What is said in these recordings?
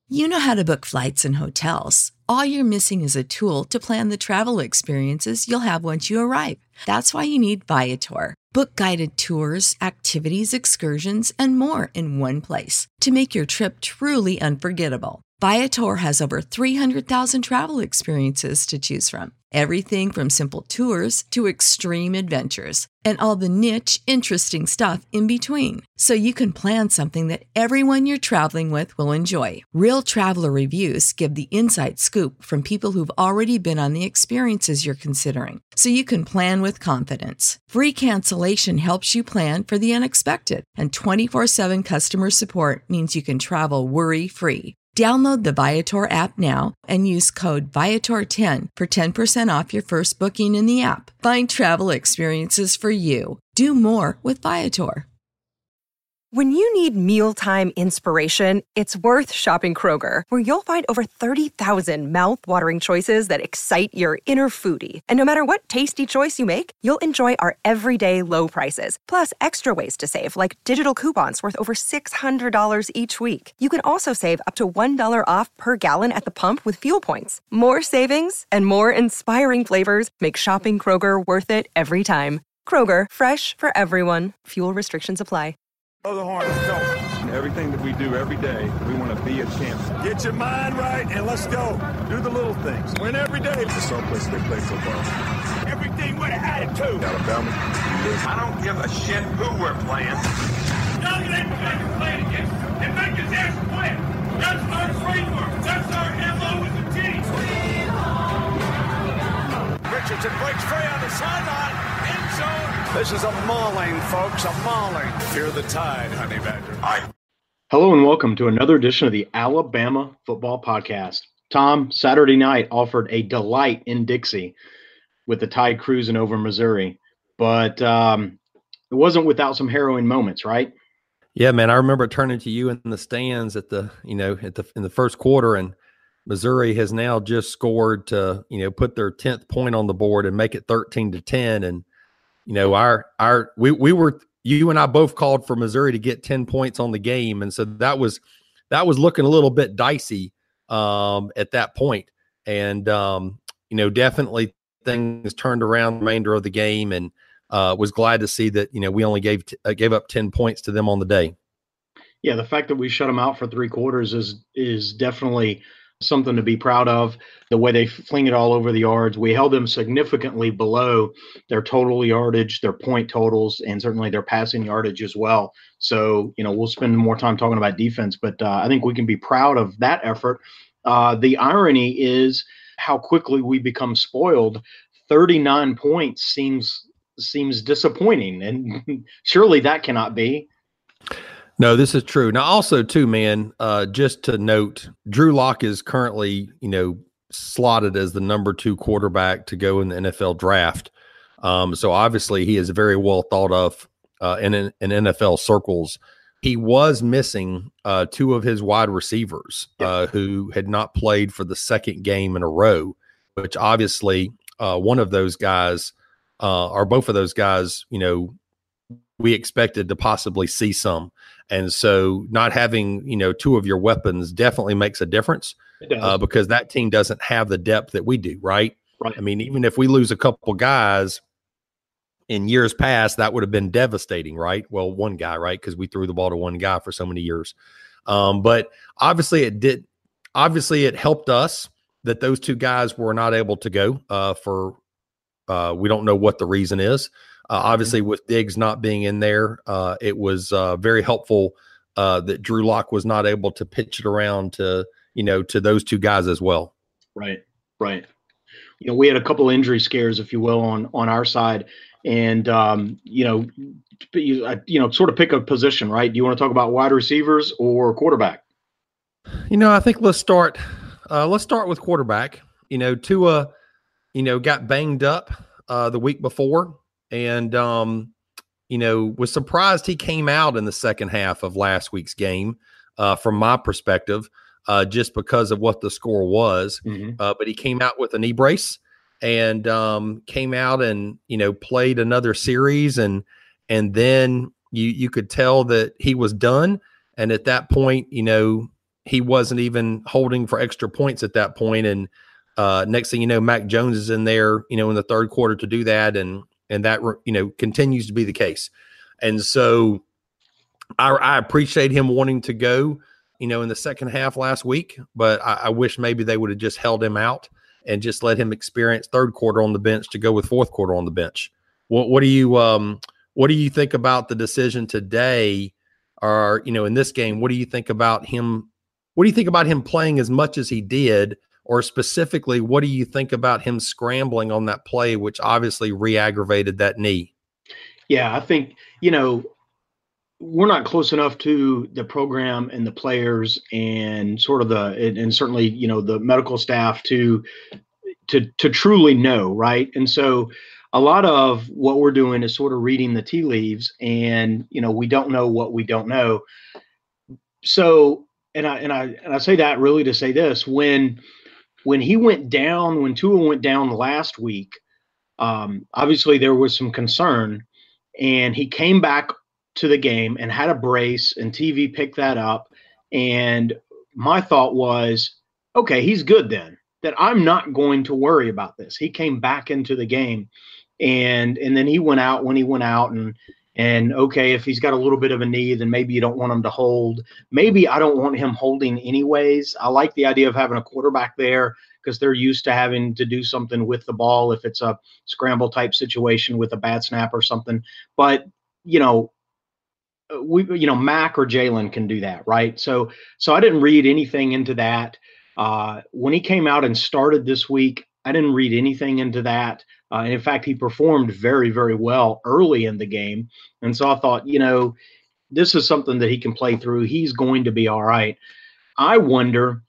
You know how to book flights and hotels. All you're missing is a tool to plan the travel experiences you'll have once you arrive. That's why you need Viator. Book guided tours, activities, excursions, and more in one place to make your trip truly unforgettable. Viator has over 300,000 travel experiences to choose from. Everything from simple tours to extreme adventures and all the niche, interesting stuff in between. So you can plan something that everyone you're traveling with will enjoy. Real traveler reviews give the inside scoop from people who've already been on the experiences you're considering. So you can plan with confidence. Free cancellation helps you plan for the unexpected. And 24/7 customer support means you can travel worry-free. Download the Viator app now and use code Viator10 for 10% off your first booking in the app. Find travel experiences for you. Do more with Viator. When you need mealtime inspiration, it's worth shopping Kroger, where you'll find over 30,000 mouth-watering choices that excite your inner foodie. And no matter what tasty choice you make, you'll enjoy our everyday low prices, plus extra ways to save, like digital coupons worth over $600 each week. You can also save up to $1 off per gallon at the pump with fuel points. More savings and more inspiring flavors make shopping Kroger worth it every time. Kroger, fresh for everyone. Fuel restrictions apply. Blow the horn, let's go. Everything that we do every day, we want to be a champion. Get your mind right and let's go. Do the little things. Win every day. It's some place they play football. Everything with an attitude. Alabama. I don't give a shit who we're playing. Young and we're playing against. And make his ass win. That's our framework. That's our MO with the team. Richardson breaks free on the sideline. End zone. This is a mauling, folks, a mauling. Fear the tide, honey badger. Hello and welcome to another edition of the Alabama Football Podcast. Tom, Saturday night offered a delight in Dixie with the Tide cruising over Missouri, but it wasn't without some harrowing moments, right? Yeah, man, I remember turning to you in the stands in the first quarter, and Missouri has now just scored to, put their 10th point on the board and make it 13-10. And, you and I both called for Missouri to get 10 points on the game. And so that was looking a little bit dicey at that point. And, definitely things turned around the remainder of the game, and was glad to see that, we only gave up 10 points to them on the day. Yeah, the fact that we shut them out for three quarters is definitely something to be proud of. The way they fling it all over the yards, we held them significantly below their total yardage, their point totals, and certainly their passing yardage as well. So, we'll spend more time talking about defense, but I think we can be proud of that effort. The irony is how quickly we become spoiled. 39 points seems disappointing, and surely that cannot be. No, this is true. Now, also, too, man, just to note, Drew Lock is currently, slotted as the number 2 quarterback to go in the NFL draft. So obviously he is very well thought of in NFL circles. He was missing 2 of his wide receivers who had not played for the second game in a row, which obviously one of those guys or both of those guys, we expected to possibly see some. And so not having, 2 of your weapons definitely makes a difference because that team doesn't have the depth that we do, right? Right. I mean, even if we lose a couple guys in years past, that would have been devastating, right? Well, one guy, right? Because we threw the ball to one guy for so many years. But obviously it did. Obviously it helped us that those 2 guys were not able to go for we don't know what the reason is. Obviously, with Diggs not being in there, it was very helpful that Drew Lock was not able to pitch it around to those 2 guys as well. Right. We had a couple injury scares, if you will, on our side, and sort of pick a position, right? Do you want to talk about wide receivers or quarterback? I think let's start with quarterback. Tua, got banged up the week before. And, was surprised he came out in the second half of last week's game from my perspective, just because of what the score was. Mm-hmm. But he came out with a knee brace and came out and, played another series. And then you could tell that he was done. And at that point, he wasn't even holding for extra points at that point. And next thing you know, Mac Jones is in there, in the third quarter to do that. And that, continues to be the case. And so I appreciate him wanting to go, in the second half last week, but I wish maybe they would have just held him out and just let him experience third quarter on the bench to go with fourth quarter on the bench. What do you think about the decision today? Or, in this game, what do you think about him? What do you think about him playing as much as he did? Or specifically, what do you think about him scrambling on that play, which obviously re-aggravated that knee? Yeah, I think, we're not close enough to the program and the players and sort of and certainly, the medical staff to truly know, right? And so a lot of what we're doing is sort of reading the tea leaves, and, we don't know what we don't know. So, and I say that really to say this, when he went down, when Tua went down last week, obviously there was some concern, and he came back to the game and had a brace, and TV picked that up. And my thought was, okay, he's good then, that I'm not going to worry about this. He came back into the game, and then he went out when he went out, and okay, if he's got a little bit of a knee, then maybe you don't want him to hold. Maybe I don't want him holding anyways. I like the idea of having a quarterback there because they're used to having to do something with the ball if it's a scramble type situation with a bad snap or something. But, Mac or Jalen can do that, right? So I didn't read anything into that. When he came out and started this week, I didn't read anything into that. And in fact, he performed very, very well early in the game. And so I thought, this is something that he can play through. He's going to be all right. I wonder,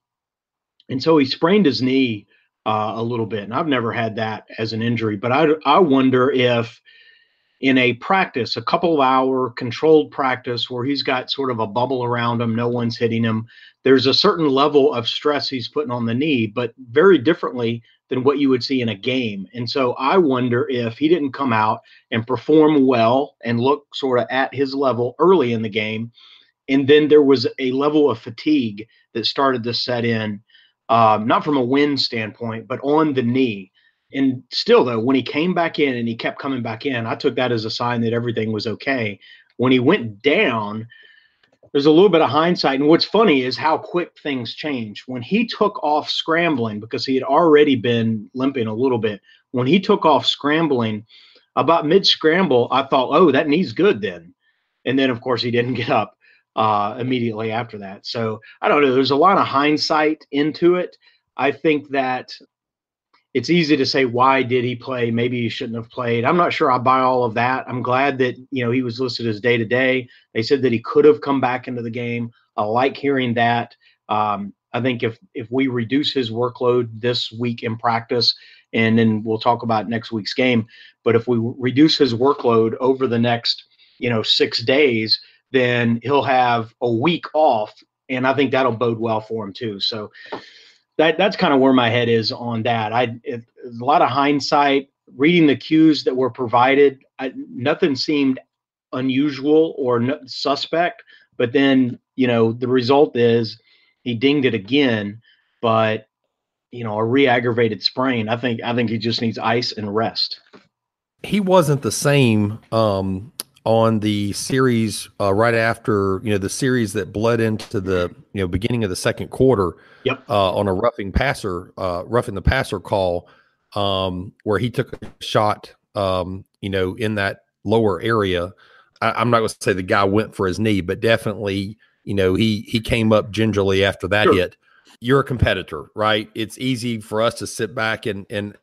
and so he sprained his knee a little bit, and I've never had that as an injury, but I wonder if in a practice, a couple of hour controlled practice where he's got sort of a bubble around him, no one's hitting him, there's a certain level of stress he's putting on the knee, but very differently than what you would see in a game. And so I wonder if he didn't come out and perform well and look sort of at his level early in the game, and then there was a level of fatigue that started to set in, not from a win standpoint, but on the knee. And still, though, when he came back in and he kept coming back in, I took that as a sign that everything was okay. When he went down, there's a little bit of hindsight. And what's funny is how quick things change. When he took off scrambling, because he had already been limping a little bit, when he took off scrambling, about mid-scramble, I thought, oh, that knee's good then. And then, of course, he didn't get up immediately after that. So I don't know. There's a lot of hindsight into it. I think that it's easy to say, why did he play? Maybe he shouldn't have played. I'm not sure I buy all of that. I'm glad that, he was listed as day-to-day. They said that he could have come back into the game. I like hearing that. I think if we reduce his workload this week in practice, and then we'll talk about next week's game, but if we reduce his workload over the next, 6 days, then he'll have a week off, and I think that'll bode well for him too. So that's kind of where my head is on that. A lot of hindsight, reading the cues that were provided. Nothing seemed unusual or suspect, but then, the result is he dinged it again, but, a re-aggravated sprain. I think he just needs ice and rest. He wasn't the same on the series right after, the series that bled into the, beginning of the second quarter. Yep. On a roughing the passer call, where he took a shot, in that lower area. I'm not going to say the guy went for his knee, but definitely, he came up gingerly after that hit. You're a competitor, right? It's easy for us to sit back and in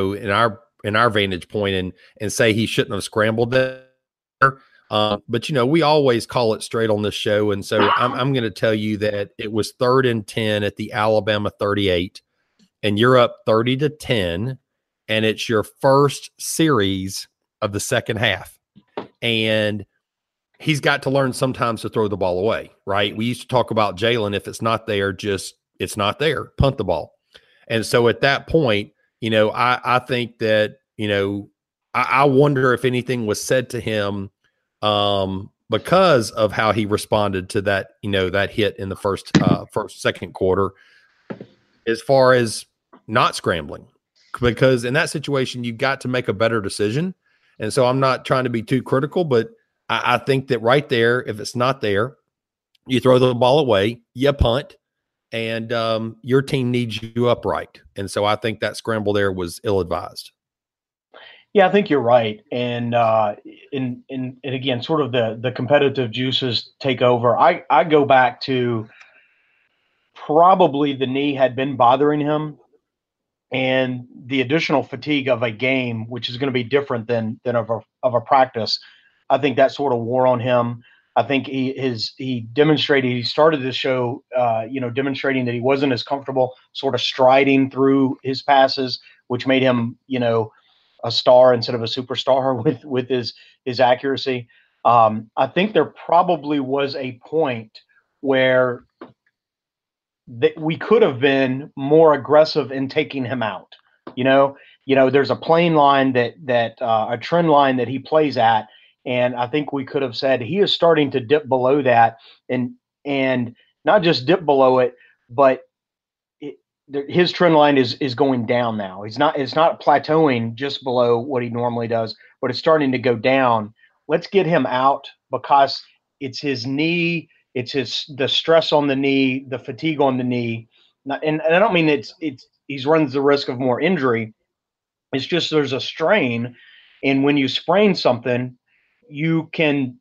our vantage point and say he shouldn't have scrambled there. But we always call it straight on this show. And so I'm going to tell you that it was 3rd and 10 at the Alabama 38, and you're up 30-10, and it's your first series of the second half. And he's got to learn sometimes to throw the ball away, right? We used to talk about Jalen. If it's not there, it's not there, punt the ball. And so at that point, I think that, I wonder if anything was said to him because of how he responded to that, that hit in the second quarter, as far as not scrambling, because in that situation, you got to make a better decision. And so I'm not trying to be too critical, but I think that right there, if it's not there, you throw the ball away, you punt, and your team needs you upright. And so I think that scramble there was ill-advised. Yeah, I think you're right. And again, sort of the competitive juices take over. I go back to probably the knee had been bothering him, and the additional fatigue of a game, which is going to be different than of a practice. I think that sort of wore on him. I think he demonstrated, he started this show, demonstrating that he wasn't as comfortable sort of striding through his passes, which made him, a star instead of a superstar with his accuracy. I think there probably was a point where that we could have been more aggressive in taking him out. There's a plane line that a trend line that he plays at, and I think we could have said he is starting to dip below that, and not just dip below it, but his trend line is going down now. It's not plateauing just below what he normally does, but it's starting to go down. Let's get him out, because it's his knee. It's the stress on the knee, the fatigue on the knee. And I don't mean he's runs the risk of more injury. It's just there's a strain. And when you sprain something, you can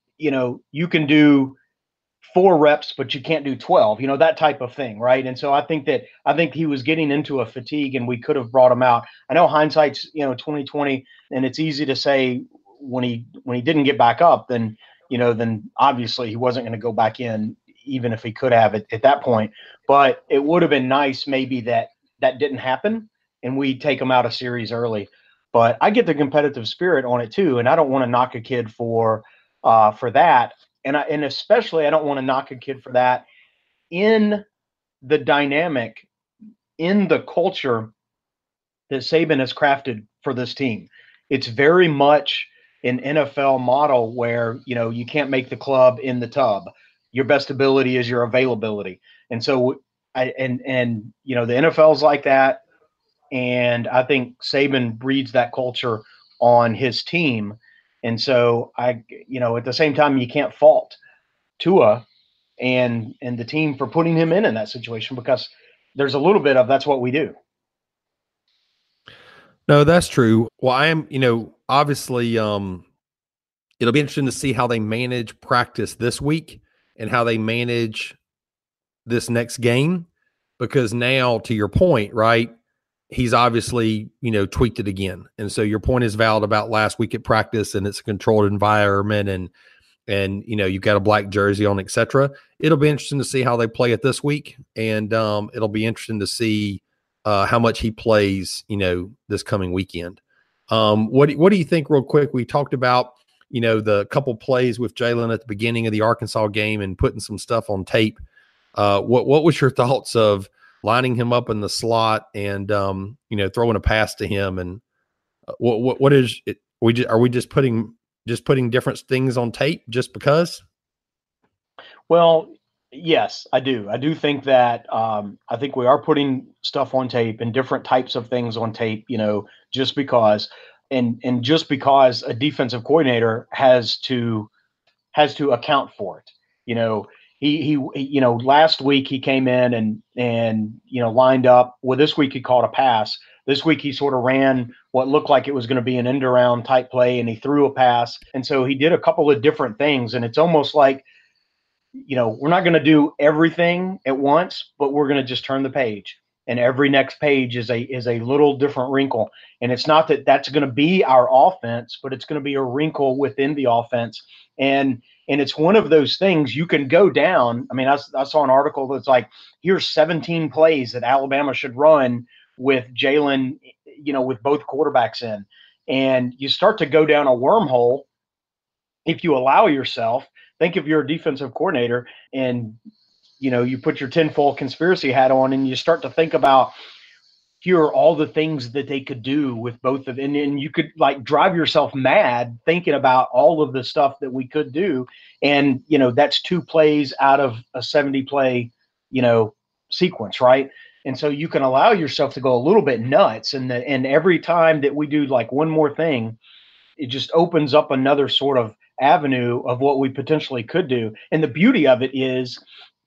do 4 reps, but you can't do 12, that type of thing. Right. And so I think he was getting into a fatigue, and we could have brought him out. I know hindsight's, 2020, and it's easy to say when he didn't get back up, then obviously he wasn't going to go back in, even if he could have at that point. But it would have been nice maybe that didn't happen and we take him out of series early. But I get the competitive spirit on it too, and I don't want to knock a kid for that. And especially I don't want to knock a kid for that in the dynamic, in the culture that Saban has crafted for this team. It's very much an NFL model where, you can't make the club in the tub. Your best ability is your availability. And so the NFL's like that. And I think Saban breeds that culture on his team. And so at the same time, you can't fault Tua and the team for putting him in that situation, because there's a little bit of that's what we do. No, that's true. Well, I am, obviously, it'll be interesting to see how they manage practice this week and how they manage this next game, because now, to your point, right, he's obviously, tweaked it again. And so your point is valid about last week at practice, and it's a controlled environment, and you've got a black jersey on, et cetera. It'll be interesting to see how they play it this week. And it'll be interesting to see how much he plays, this coming weekend. What do you think, real quick? We talked about, the couple plays with Jalen at the beginning of the Arkansas game and putting some stuff on tape. What was your thoughts of lining him up in the slot and, throwing a pass to him? And what is it? Are we just putting different things on tape just because? Well, yes, I do. I do think that I think we are putting stuff on tape and different types of things on tape, just because, and just because a defensive coordinator has to account for it. He last week he came in and lined up. Well, this week he caught a pass. This week he sort of ran what looked like it was going to be an end around type play, and he threw a pass. And so he did a couple of different things, and it's almost like, we're not going to do everything at once, but we're going to just turn the page. And every next page is a little different wrinkle. And it's not that that's going to be our offense, but it's going to be a wrinkle within the offense. And it's one of those things you can go down. I mean, I saw an article that's like, here's 17 plays that Alabama should run with Jalen, with both quarterbacks in. And you start to go down a wormhole if you allow yourself. Think if you're a defensive coordinator and, you put your tinfoil conspiracy hat on and you start to think about here are all the things that they could do with both of, and you could like drive yourself mad thinking about all of the stuff that we could do. And, that's 2 plays out of a 70 play, sequence, right? And so you can allow yourself to go a little bit nuts. And every time that we do like one more thing, it just opens up another sort of avenue of what we potentially could do. And the beauty of it is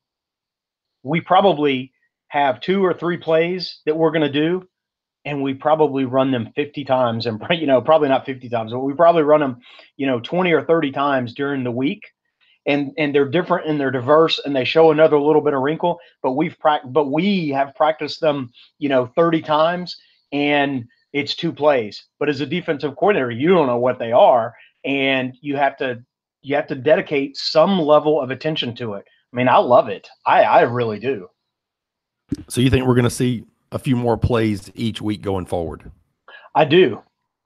we probably have 2 or 3 plays that we're going to do, and we probably run them 50 times, and probably not 50 times, but we probably run them 20 or 30 times during the week, and they're different and they're diverse and they show another little bit of wrinkle, but we have practiced them 30 times, and it's 2 plays. But as a defensive coordinator, you don't know what they are, and you have to dedicate some level of attention to it. I mean, I love it. I really do. So you think we're going to see a few more plays each week going forward? I do.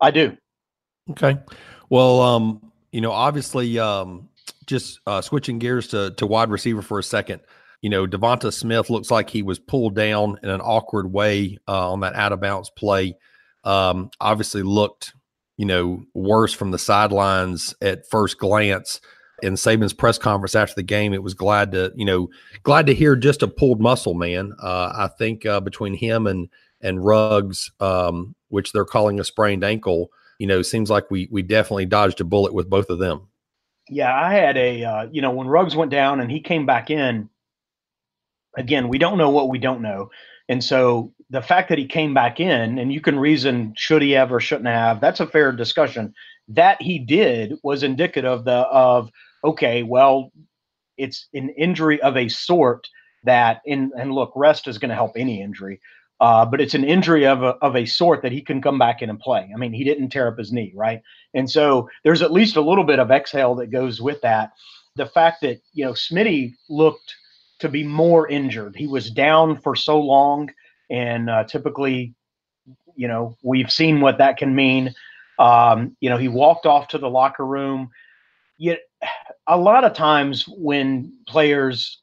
Okay. Well, obviously, just switching gears to wide receiver for a second. Devonta Smith looks like he was pulled down in an awkward way on that out of bounds play. Obviously looked, worse from the sidelines at first glance. In Saban's press conference after the game, it was glad to hear just a pulled muscle, man. I think between him and Ruggs, which they're calling a sprained ankle, seems like we definitely dodged a bullet with both of them. Yeah, I had when Ruggs went down and he came back in, again, we don't know what we don't know. And so the fact that he came back in, and you can reason should he have or shouldn't have, that's a fair discussion. That he did was indicative of okay, well, it's an injury of a sort that, and look, rest is going to help any injury, but it's an injury of a sort that he can come back in and play. I mean, he didn't tear up his knee, right? And so there's at least a little bit of exhale that goes with that. The fact that, Smitty looked to be more injured. He was down for so long, and typically, we've seen what that can mean. He walked off to the locker room. Yet a lot of times when players,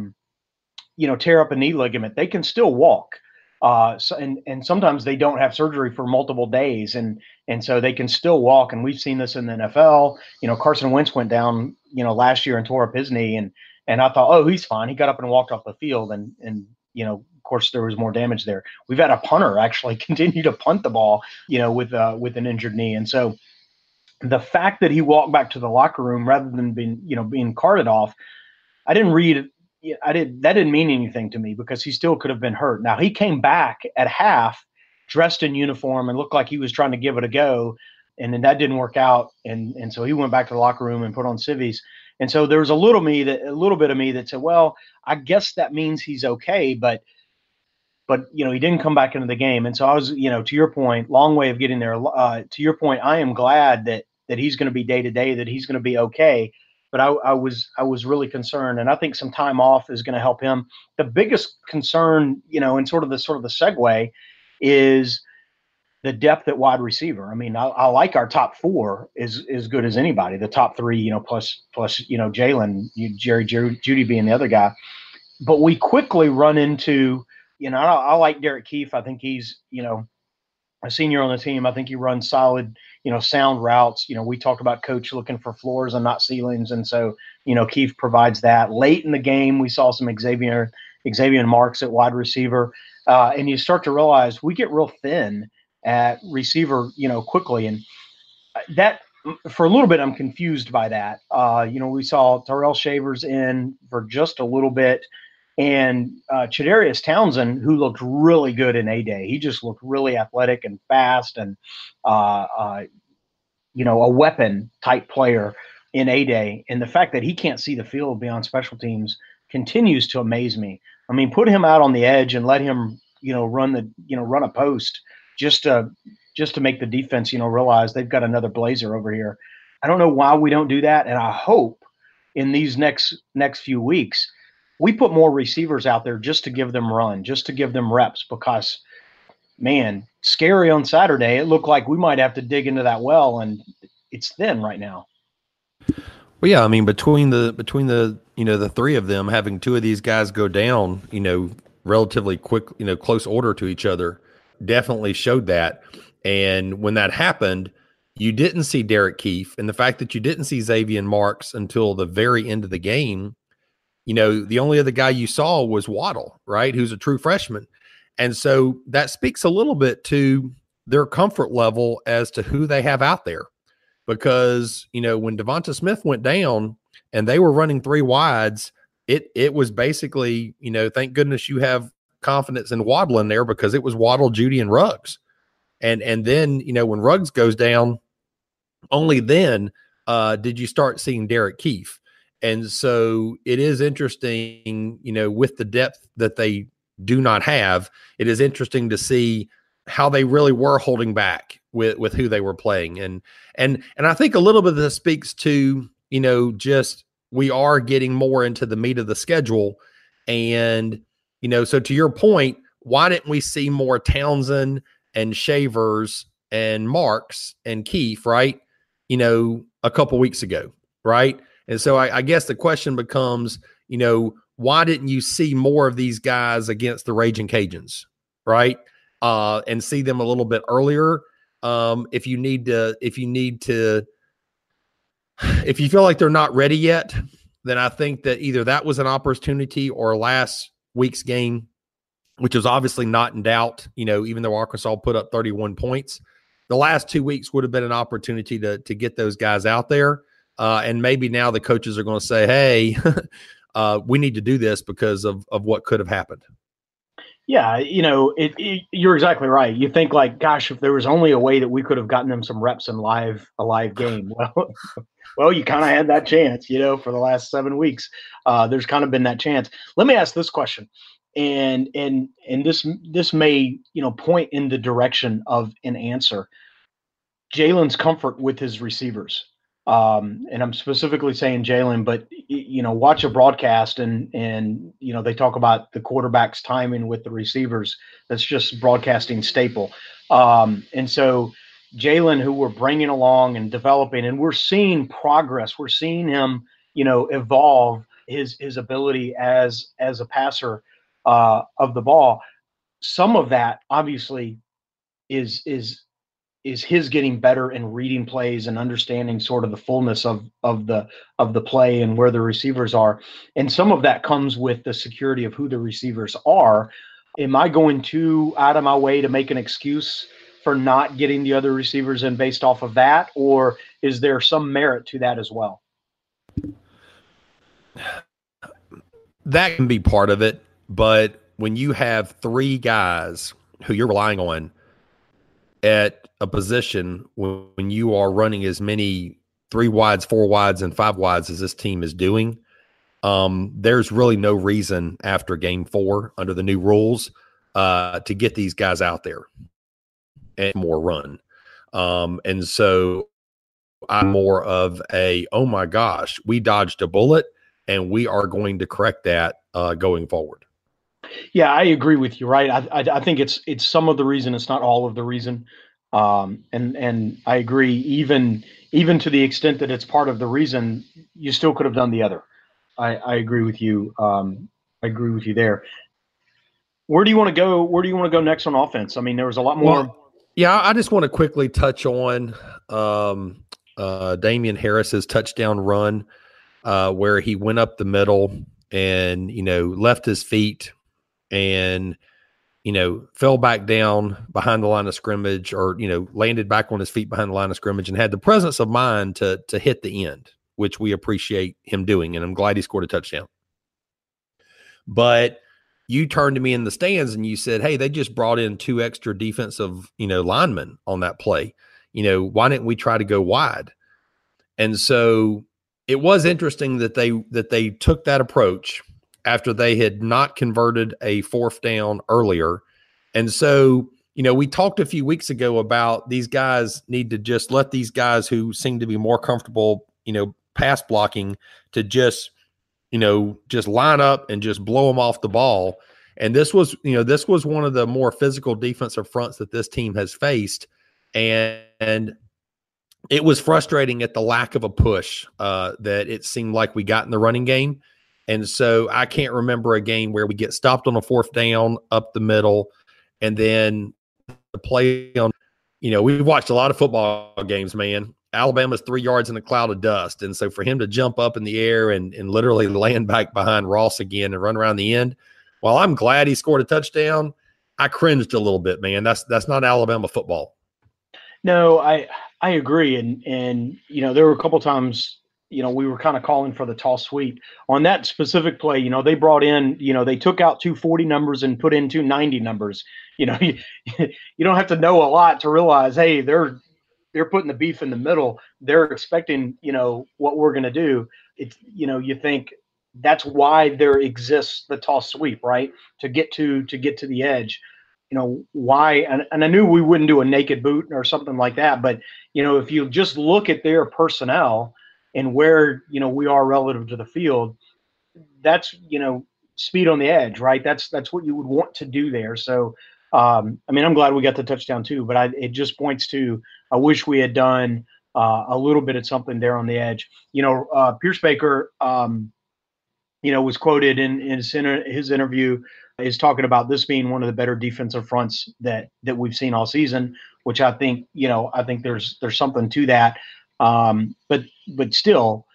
tear up a knee ligament, they can still walk. And sometimes they don't have surgery for multiple days, and so they can still walk. And we've seen this in the NFL. Carson Wentz went down, last year and tore up his knee, and I thought, oh, he's fine. He got up and walked off the field, and of course there was more damage there. We've had a punter actually continue to punt the ball, with an injured knee, and so the fact that he walked back to the locker room rather than being carted off, that didn't mean anything to me, because he still could have been hurt. Now he came back at half dressed in uniform and looked like he was trying to give it a go, and then that didn't work out, and so he went back to the locker room and put on civvies. And so there was a little bit of me that said, well, I guess that means he's okay, but he didn't come back into the game. And so I was, to your point, long way of getting there. To your point, I am glad that he's going to be day to day, that he's going to be okay. But I was really concerned, and I think some time off is going to help him. The biggest concern, in sort of the segue, is the depth at wide receiver. I mean, I like our top 4 as good as anybody. The top 3, plus Jalen, Jerry Jeudy being the other guy. But we quickly run into, I like Derek Keefe. I think he's, a senior on the team. I think he runs solid, sound routes. We talked about coach looking for floors and not ceilings. And so, Keefe provides that. Late in the game, we saw some Xavier Marks at wide receiver. And you start to realize we get real thin at receiver, quickly. And that, for a little bit, I'm confused by that. We saw Terrell Shavers in for just a little bit, and Chadarius Townsend, who looked really good in A-Day. He just looked really athletic and fast, and a weapon type player in A-Day. And the fact that he can't see the field beyond special teams continues to amaze me. I mean, put him out on the edge and let him, run a post just to make the defense, realize they've got another Blazer over here. I don't know why we don't do that, and I hope in these next few weeks we put more receivers out there just to give them run, just to give them reps, because, man, scary on Saturday. It looked like we might have to dig into that well, and it's thin right now. Well, yeah, I mean, between the the 3 of them, having 2 of these guys go down, relatively quick, close order to each other, definitely showed that. And when that happened, you didn't see Derek Keefe. And the fact that you didn't see Xavier Marks until the very end of the game, the only other guy you saw was Waddle, right? Who's a true freshman. And so that speaks a little bit to their comfort level as to who they have out there. Because, when Devonta Smith went down and they were running 3 wides, it was basically, thank goodness you have confidence in Waddle in there, because it was Waddle, Judy, and Ruggs. And then, when Ruggs goes down, only then did you start seeing Derek Keefe. And so it is interesting, with the depth that they do not have, it is interesting to see how they really were holding back with who they were playing. And I think a little bit of this speaks to, just we are getting more into the meat of the schedule. And, so to your point, why didn't we see more Townsend and Shavers and Marks and Keefe, right? A couple weeks ago, right? And so I guess the question becomes, why didn't you see more of these guys against the Raging Cajuns, right? And see them a little bit earlier. If you feel like they're not ready yet, then I think that either that was an opportunity, or last week's game, which was obviously not in doubt, even though Arkansas put up 31 points, the last 2 weeks would have been an opportunity to get those guys out there. And maybe now the coaches are going to say, hey, we need to do this because of what could have happened. Yeah, you're exactly right. You think like, gosh, if there was only a way that we could have gotten them some reps in a live game. Well, you kind of had that chance, for the last 7 weeks. There's kind of been that chance. Let me ask this question, and this may point in the direction of an answer. Jalen's comfort with his receivers. And I'm specifically saying Jalen, but watch a broadcast and they talk about the quarterback's timing with the receivers. That's just broadcasting staple. And so Jalen, who we're bringing along and developing, and we're seeing progress. We're seeing him, evolve his ability as a passer of the ball. Some of that obviously is his getting better and reading plays and understanding sort of the fullness of the play and where the receivers are. And some of that comes with the security of who the receivers are. Am I going too out of my way to make an excuse for not getting the other receivers in based off of that? Or is there some merit to that as well? That can be part of it. But when you have 3 guys who you're relying on at a position when you are running as many 3 wides, 4 wides, and 5 wides as this team is doing, there's really no reason after game 4 under the new rules to get these guys out there and more run. And so I'm more of oh my gosh, we dodged a bullet and we are going to correct that going forward. Yeah, I agree with you. Right. I think it's some of the reason. It's not all of the reason. And I agree, even to the extent that it's part of the reason, you still could have done the other. I agree with you. I agree with you there. Where do you want to go? Where do you want to go next on offense? I mean, there was a lot more. Well, yeah, I just want to quickly touch on Damian Harris's touchdown run, where he went up the middle and, left his feet and, fell back down behind the line of scrimmage, or, landed back on his feet behind the line of scrimmage and had the presence of mind to hit the end, which we appreciate him doing. And I'm glad he scored a touchdown. But you turned to me in the stands and you said, hey, they just brought in 2 extra defensive, linemen on that play. Why didn't we try to go wide? And so it was interesting that they took that approach after they had not converted a 4th down earlier. And so, we talked a few weeks ago about these guys need to just let these guys who seem to be more comfortable, pass blocking to just line up and just blow them off the ball. And this was one of the more physical defensive fronts that this team has faced. And it was frustrating at the lack of a push that it seemed like we got in the running game. And so I can't remember a game where we get stopped on a 4th down up the middle, and then play on, we've watched a lot of football games, man. Alabama's 3 yards in a cloud of dust. And so for him to jump up in the air and literally land back behind Ross again and run around the end, while I'm glad he scored a touchdown, I cringed a little bit, man. That's not Alabama football. No, I agree. And there were a couple times, we were kind of calling for the toss sweep. On that specific play, they brought in, they took out 240 numbers and put in 290 numbers. You don't have to know a lot to realize, hey, they're putting the beef in the middle. They're expecting, what we're going to do. It's, you think that's why there exists the toss sweep, right? To get to the edge. Why? And I knew we wouldn't do a naked boot or something like that. But, if you just look at their personnel and where, we are relative to the field, that's, speed on the edge, right? That's what you would want to do there. So, I'm glad we got the touchdown too, but it just points to, I wish we had done a little bit of something there on the edge. Pierce Baker, was quoted in his interview is talking about this being one of the better defensive fronts that we've seen all season, which I think, I think there's something to that. But still,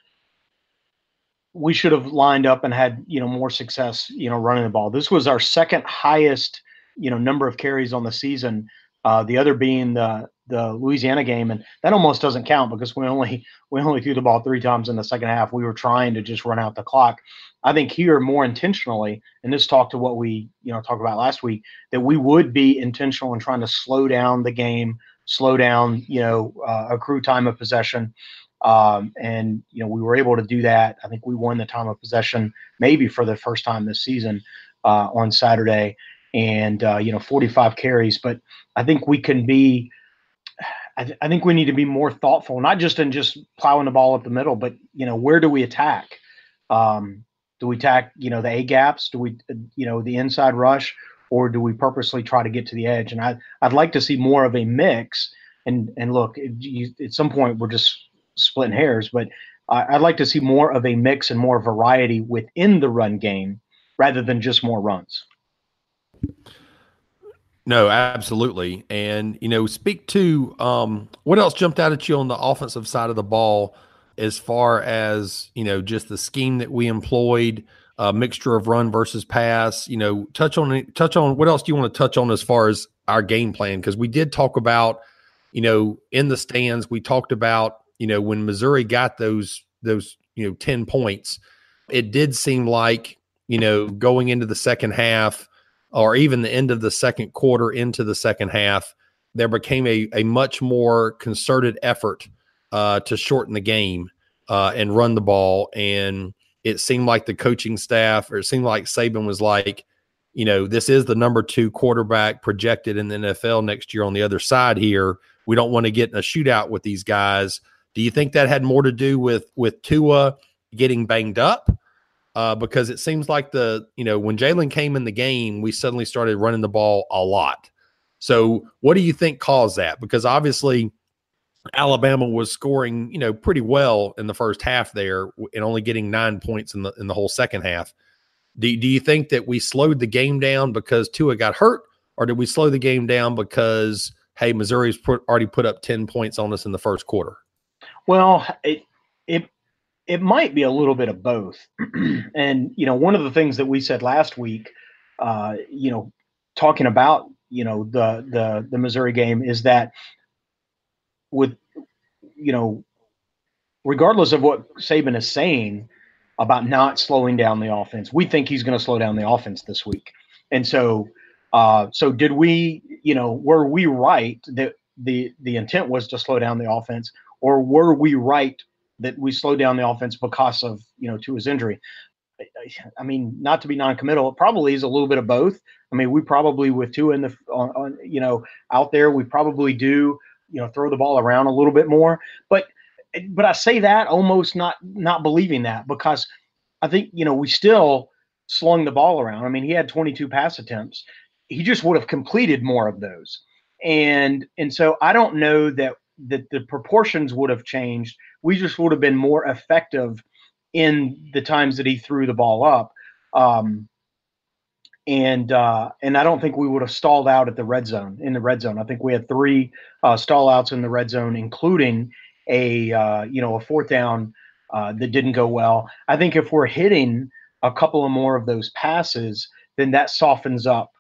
we should have lined up and had, more success, running the ball. This was our second highest, number of carries on the season. The other being the Louisiana game, and that almost doesn't count because we only threw the ball 3 times in the second half. We were trying to just run out the clock. I think here more intentionally, and this talked to what we talked about last week, that we would be intentional in trying to slow down the game, slow down accrue time of possession, and we were able to do that. I think we won the time of possession maybe for the first time this season on Saturday. And 45 carries, but I think we can be. I think we need to be more thoughtful, not just in just plowing the ball up the middle, but where do we attack? Do we attack the A gaps? Do we the inside rush, or do we purposely try to get to the edge? And I'd like to see more of a mix. And look, at some point we're just splitting hairs, but I'd like to see more of a mix and more variety within the run game rather than just more runs. No, absolutely. And, speak to what else jumped out at you on the offensive side of the ball as far as, just the scheme that we employed, a mixture of run versus pass, touch on what else do you want to touch on as far as our game plan? Because we did talk about, in the stands, we talked about, when Missouri got those 10 points, it did seem like, going into the second half, or even the end of the second quarter into the second half, there became a much more concerted effort to shorten the game and run the ball. And it seemed like the coaching staff, or it seemed like Saban was like, this is the number 2 quarterback projected in the NFL next year on the other side here. We don't want to get in a shootout with these guys. Do you think that had more to do with Tua getting banged up? Because it seems like when Jalen came in the game, we suddenly started running the ball a lot. So what do you think caused that? Because obviously Alabama was scoring, pretty well in the first half there and only getting 9 points in the whole second half. Do you think that we slowed the game down because Tua got hurt, or did we slow the game down because, hey, Missouri's already put up 10 points on us in the first quarter? Well, it might be a little bit of both. And, one of the things that we said last week, talking about, the Missouri game is that with, regardless of what Saban is saying about not slowing down the offense, we think he's going to slow down the offense this week. And so did we, were we right that the intent was to slow down the offense, or were we right that we slowed down the offense because of, Tua's injury? I mean, not to be non-committal, it probably is a little bit of both. I mean, we probably with Tua in out there, we probably do, throw the ball around a little bit more. But I say that almost not believing that, because I think, we still slung the ball around. I mean, he had 22 pass attempts. He just would have completed more of those. And so I don't know that the proportions would have changed. We just would have been more effective in the times that he threw the ball up. And I don't think we would have stalled out at the red zone. I think we had 3 stall outs in the red zone, including a 4th down that didn't go well. I think if we're hitting a couple of more of those passes, then that softens up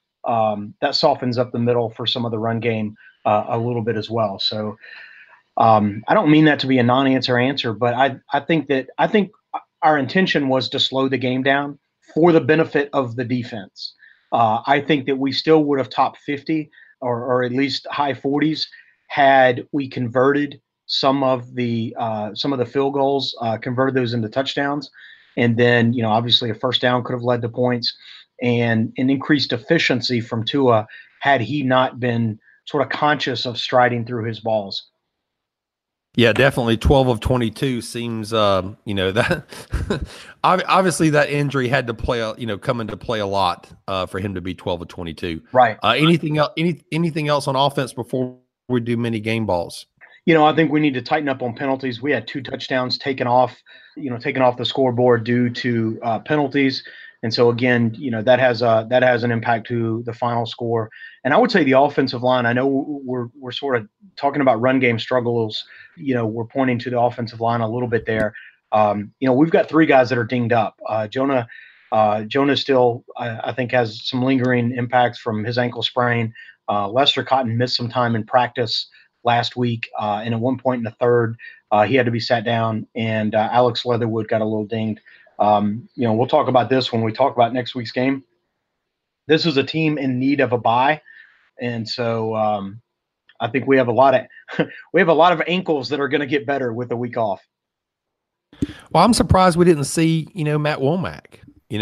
the middle for some of the run game a little bit as well. So I don't mean that to be a non-answer, but I think our intention was to slow the game down for the benefit of the defense. I think that we still would have topped 50 or at least high 40s had we converted some of the field goals, converted those into touchdowns. And then, obviously a first down could have led to points, and an increased efficiency from Tua had he not been sort of conscious of striding through his balls. Yeah, definitely 12 of 22 seems, that obviously that injury had to come into play a lot for him to be 12 of 22. Right. Anything else on offense before we do mini game balls? I think we need to tighten up on penalties. We had 2 touchdowns taken off the scoreboard due to penalties. And so again, that has an impact to the final score. And I would say the offensive line, I know we're sort of talking about run game struggles. We're pointing to the offensive line a little bit there. We've got 3 guys that are dinged up. Jonah still, I think, has some lingering impacts from his ankle sprain. Lester Cotton missed some time in practice last week. And at one point in the third, he had to be sat down, and Alex Leatherwood got a little dinged. We'll talk about this when we talk about next week's game. This is a team in need of a bye, and so I think we have a lot of ankles that are going to get better with the week off. Well, I'm surprised we didn't see Matt Womack.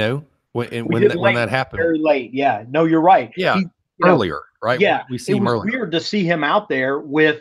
When that happened, very late. Yeah, no, you're right. Yeah, earlier, right? Yeah, we see him earlier. Weird to see him out there with,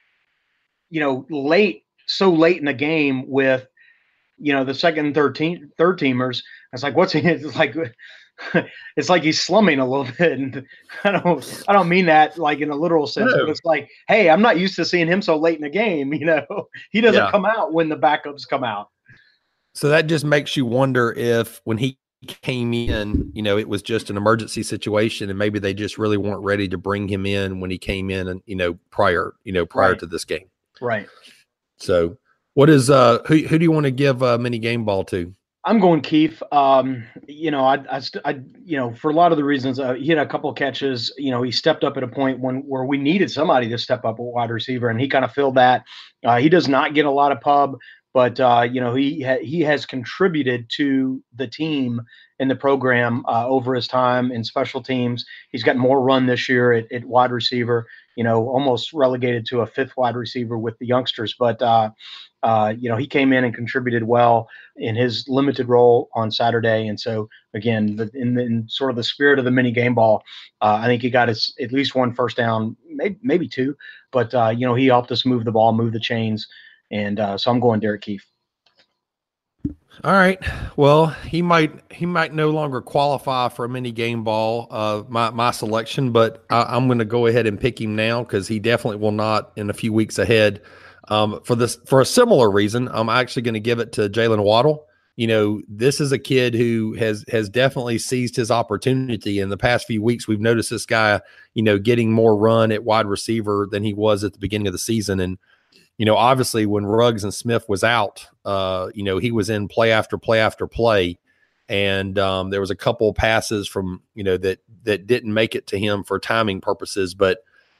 so late in the game with, the second and third teamers. It's like, it's like he's slumming a little bit. And I don't mean that like in a literal sense, but it's like, hey, I'm not used to seeing him so late in the game. He doesn't come out when the backups come out. So that just makes you wonder if when he came in, it was just an emergency situation, and maybe they just really weren't ready to bring him in when he came in, and prior right. to this game. Right. So what is who do you want to give a mini game ball to? I'm going Keith. I for a lot of the reasons, he had a couple of catches. He stepped up at a point where we needed somebody to step up at wide receiver, and he kind of filled that. He does not get a lot of pub, but he has contributed to the team in the program over his time in special teams. He's got more run this year at wide receiver. Almost relegated to a 5th wide receiver with the youngsters, but he came in and contributed well in his limited role on Saturday. And so again, in sort of the spirit of the mini game ball, I think he got at least 1 first down, maybe 2, but he helped us move the ball, move the chains. And so I'm going Derek Keefe. All right. Well, he might no longer qualify for a mini game ball, my selection, but I'm going to go ahead and pick him now because he definitely will not in a few weeks ahead. For a similar reason, I'm actually going to give it to Jalen Waddle. This is a kid who has definitely seized his opportunity. In the past few weeks, we've noticed this guy, getting more run at wide receiver than he was at the beginning of the season. And, obviously when Ruggs and Smith was out, he was in play after play after play. And there was a couple of passes from, that didn't make it to him for timing purposes. But,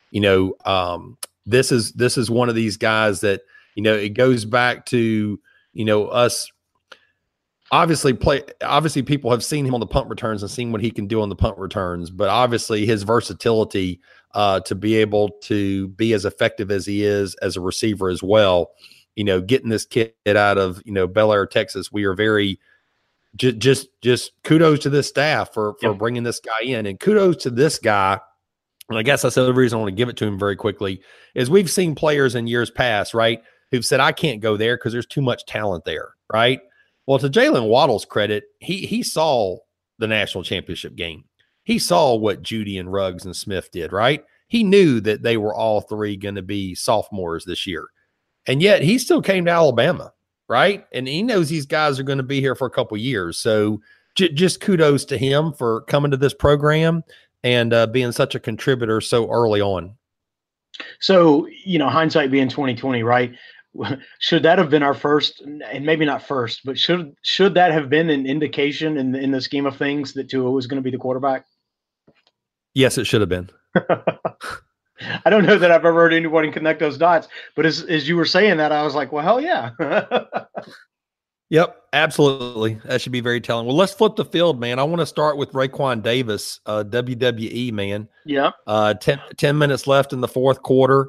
this is one of these guys that, it goes back to, us. Obviously people have seen him on the punt returns and seen what he can do on the punt returns, but obviously his versatility to be able to be as effective as he is as a receiver as well, getting this kid out of, Bel Air, Texas. We are very just kudos to this staff for bringing this guy in, and kudos to this guy. And I guess that's the other reason I want to give it to him very quickly is we've seen players in years past, right, who've said, I can't go there because there's too much talent there, right? Well, to Jalen Waddle's credit, he saw the national championship game. He saw what Judy and Ruggs and Smith did, right? He knew that they were all 3 going to be sophomores this year. And yet he still came to Alabama, right? And he knows these guys are going to be here for a couple of years. So, just kudos to him for coming to this program and being such a contributor so early on. So, hindsight being 2020, right? Should that have been our first, and maybe not first, but should that have been an indication in the scheme of things that Tua was going to be the quarterback? Yes, it should have been. I don't know that I've ever heard anybody connect those dots, but as you were saying that, I was like, well, hell yeah. Yep, absolutely. That should be very telling. Well, let's flip the field, man. I want to start with Raekwon Davis, WWE, man. Yeah. 10 minutes left in the fourth quarter.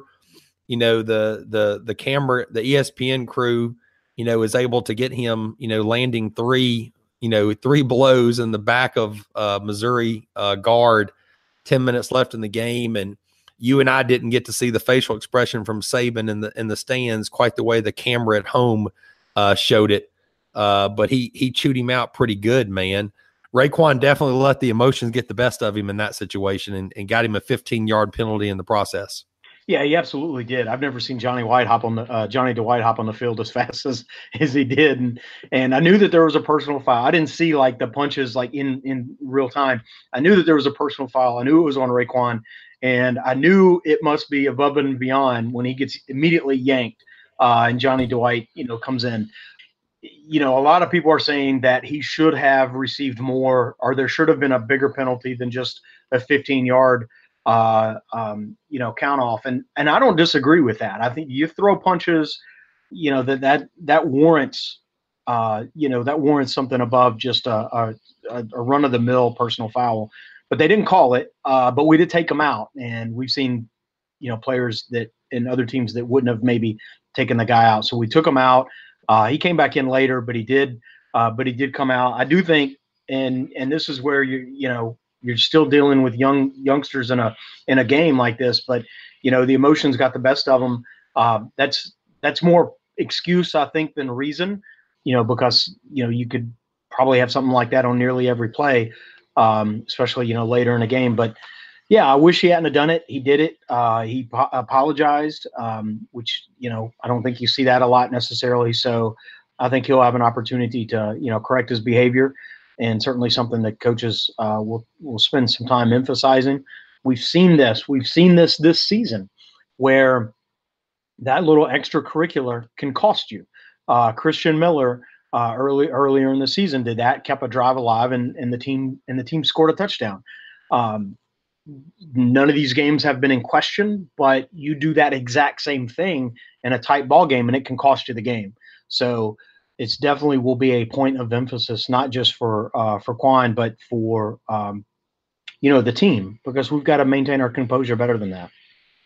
The camera, the ESPN crew, is able to get him, landing three blows in the back of Missouri guard, 10 minutes left in the game. And you and I didn't get to see the facial expression from Saban in the stands quite the way the camera at home showed it. But he chewed him out pretty good, man. Raekwon definitely let the emotions get the best of him in that situation and got him a 15-yard penalty in the process. Yeah, he absolutely did. I've never seen Johnny Dwight hop on the field as fast as he did, and I knew that there was a personal foul. I didn't see like the punches like in real time. I knew that there was a personal foul. I knew it was on Raekwon, and I knew it must be above and beyond when he gets immediately yanked and Johnny Dwight comes in. A lot of people are saying that he should have received more, or there should have been a bigger penalty than just a 15-yard count off. And I don't disagree with that. I think you throw punches, that warrants, that warrants something above just a run of the mill personal foul, but they didn't call it. But we did take them out, and we've seen, players that in other teams that wouldn't have maybe taken the guy out. So we took him out. He came back in later, but he did come out. I do think, and this is where you're still dealing with youngsters in a game like this, but the emotions got the best of them. That's more excuse, I think, than reason, because you could probably have something like that on nearly every play, especially later in a game. But yeah, I wish he hadn't have done it. He did it. He apologized, which I don't think you see that a lot necessarily. So I think he'll have an opportunity to correct his behavior. And certainly something that coaches will spend some time emphasizing. We've seen this this season, where that little extracurricular can cost you. Christian Miller earlier in the season did that, kept a drive alive, and the team scored a touchdown. None of these games have been in question, but you do that exact same thing in a tight ball game, and it can cost you the game. So it's definitely will be a point of emphasis, not just for Quan, but for the team, because we've got to maintain our composure better than that.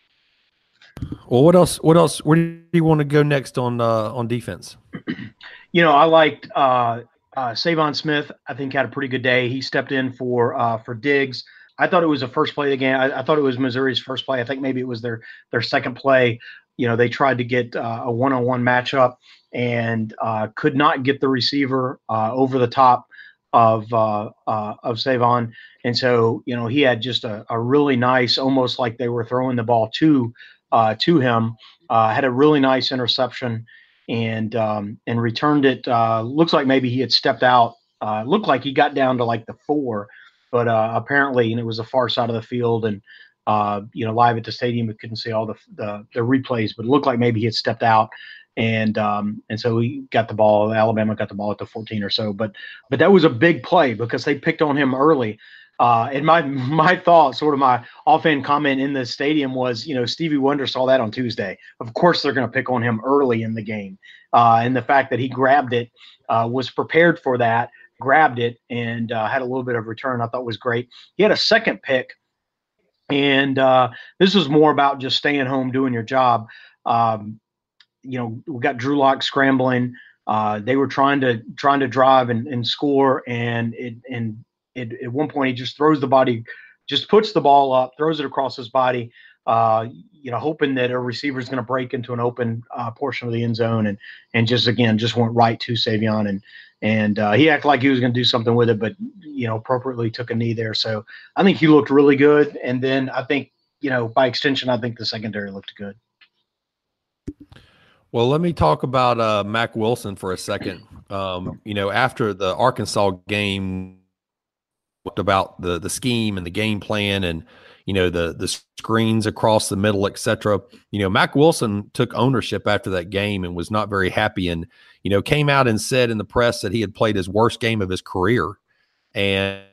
Well, what else? Where do you want to go next on defense? I liked Savon Smith. I think had a pretty good day. He stepped in for Diggs. I thought it was the first play of the game. I thought it was Missouri's first play. I think maybe it was their second play. They tried to get a one-on-one matchup and could not get the receiver over the top of Savon. And so, he had just a really nice, almost like they were throwing the ball to him, had a really nice interception and returned it. Looks like maybe he had stepped out. Looked like he got down to like the 4, but apparently, and it was the far side of the field, and live at the stadium, we couldn't see all the replays, but it looked like maybe he had stepped out, and so he got the ball. Alabama got the ball at the 14 or so, but that was a big play because they picked on him early. And my thought, sort of my offhand comment in the stadium was, Stevie Wonder saw that on Tuesday. Of course, they're going to pick on him early in the game, and the fact that he grabbed it, was prepared for that. Grabbed it and had a little bit of return, I thought was great. He had a second pick, and this was more about just staying home, doing your job. We got Drew Lock scrambling. They were trying to drive and score, and at one point he just throws the body, just puts the ball up, throws it across his body, hoping that a receiver is going to break into an open portion of the end zone, and just went right to Savion, and he acted like he was going to do something with it, but appropriately took a knee there. So I think he looked really good, and then I think by extension I think the secondary looked good. Well, let me talk about Mack Wilson for a second. After the Arkansas game, talked about the scheme and the game plan and the screens across the middle, etc. Mack Wilson took ownership after that game and was not very happy, and came out and said in the press that he had played his worst game of his career, and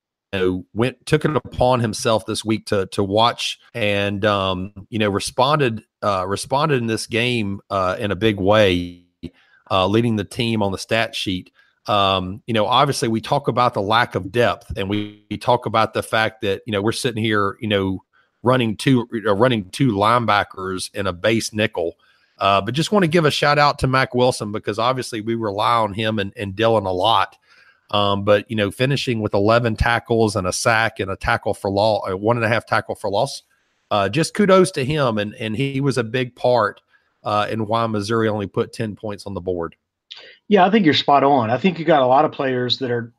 took it upon himself this week to watch and responded in this game in a big way, leading the team on the stat sheet. Obviously we talk about the lack of depth, and we talk about the fact that, we're sitting here, running two linebackers in a base nickel. But just want to give a shout out to Mack Wilson, because obviously we rely on him and Dylan a lot. But finishing with 11 tackles and a sack and a tackle for loss, 1.5 tackle for loss, just kudos to him. And he was a big part in why Missouri only put 10 points on the board. Yeah, I think you're spot on. I think you got a lot of players that are,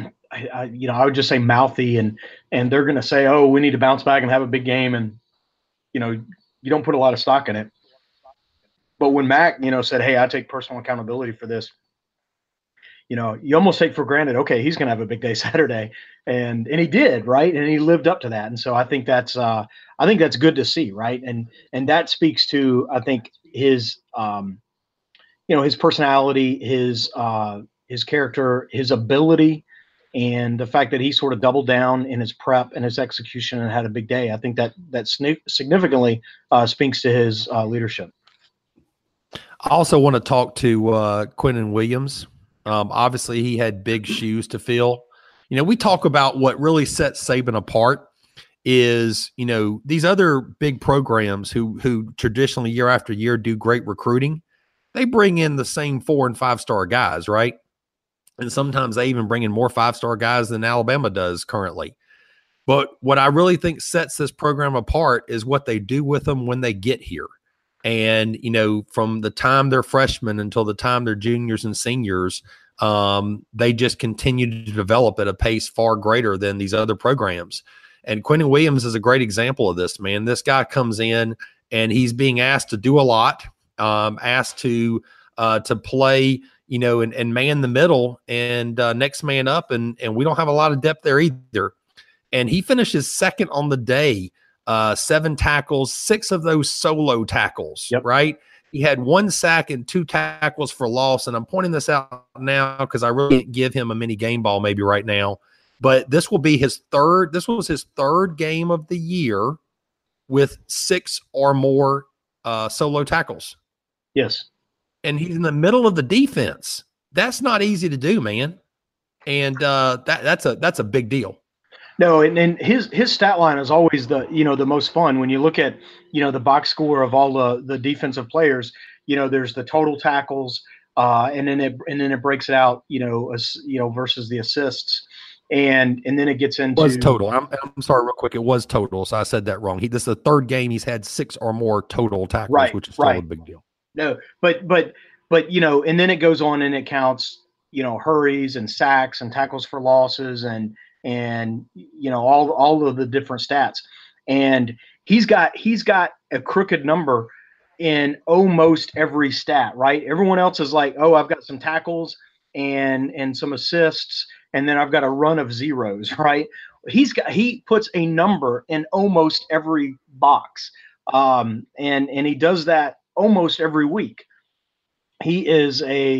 I would just say mouthy, and they're going to say, oh, we need to bounce back and have a big game. And, you don't put a lot of stock in it. But when Mack, said, hey, I take personal accountability for this, you almost take for granted, okay, he's going to have a big day Saturday. And he did, right? And he lived up to that. And so I think that's good to see, right? And that speaks to, I think, his his personality, his character, his ability, and the fact that he sort of doubled down in his prep and his execution and had a big day. I think that significantly speaks to his leadership. I also want to talk to Quinnen Williams. Obviously, he had big shoes to fill. We talk about what really sets Saban apart is, these other big programs who traditionally year after year do great recruiting. They bring in the same 4- and 5-star guys, right? And sometimes they even bring in more 5-star guys than Alabama does currently. But what I really think sets this program apart is what they do with them when they get here. And, from the time they're freshmen until the time they're juniors and seniors, they just continue to develop at a pace far greater than these other programs. And Quinnen Williams is a great example of this, man. This guy comes in and he's being asked to do a lot, asked to play, and man the middle and next man up. And we don't have a lot of depth there either. And he finishes second on the day. 7 tackles, 6 of those solo tackles, yep. Right? He had 1 sack and 2 tackles for loss. And I'm pointing this out now because I really didn't give him a mini game ball maybe right now. But this will be this was his third game of the year with 6 or more solo tackles. Yes. And he's in the middle of the defense. That's not easy to do, man. And that's a big deal. No, and his stat line is always the most fun when you look at the box score of all the defensive players. There's the total tackles, and then it breaks it out versus the assists, and then it gets into was total. I'm sorry, real quick, it was total, so I said that wrong. This is the third game he's had 6 or more total tackles, which is still a big deal. No, but and then it goes on and it counts hurries and sacks and tackles for losses and all of the different stats, and he's got a crooked number in almost every stat, right? Everyone else is like, oh, I've got some tackles and some assists, and then I've got a run of zeros, right? He puts a number in almost every box, and he does that almost every week. He is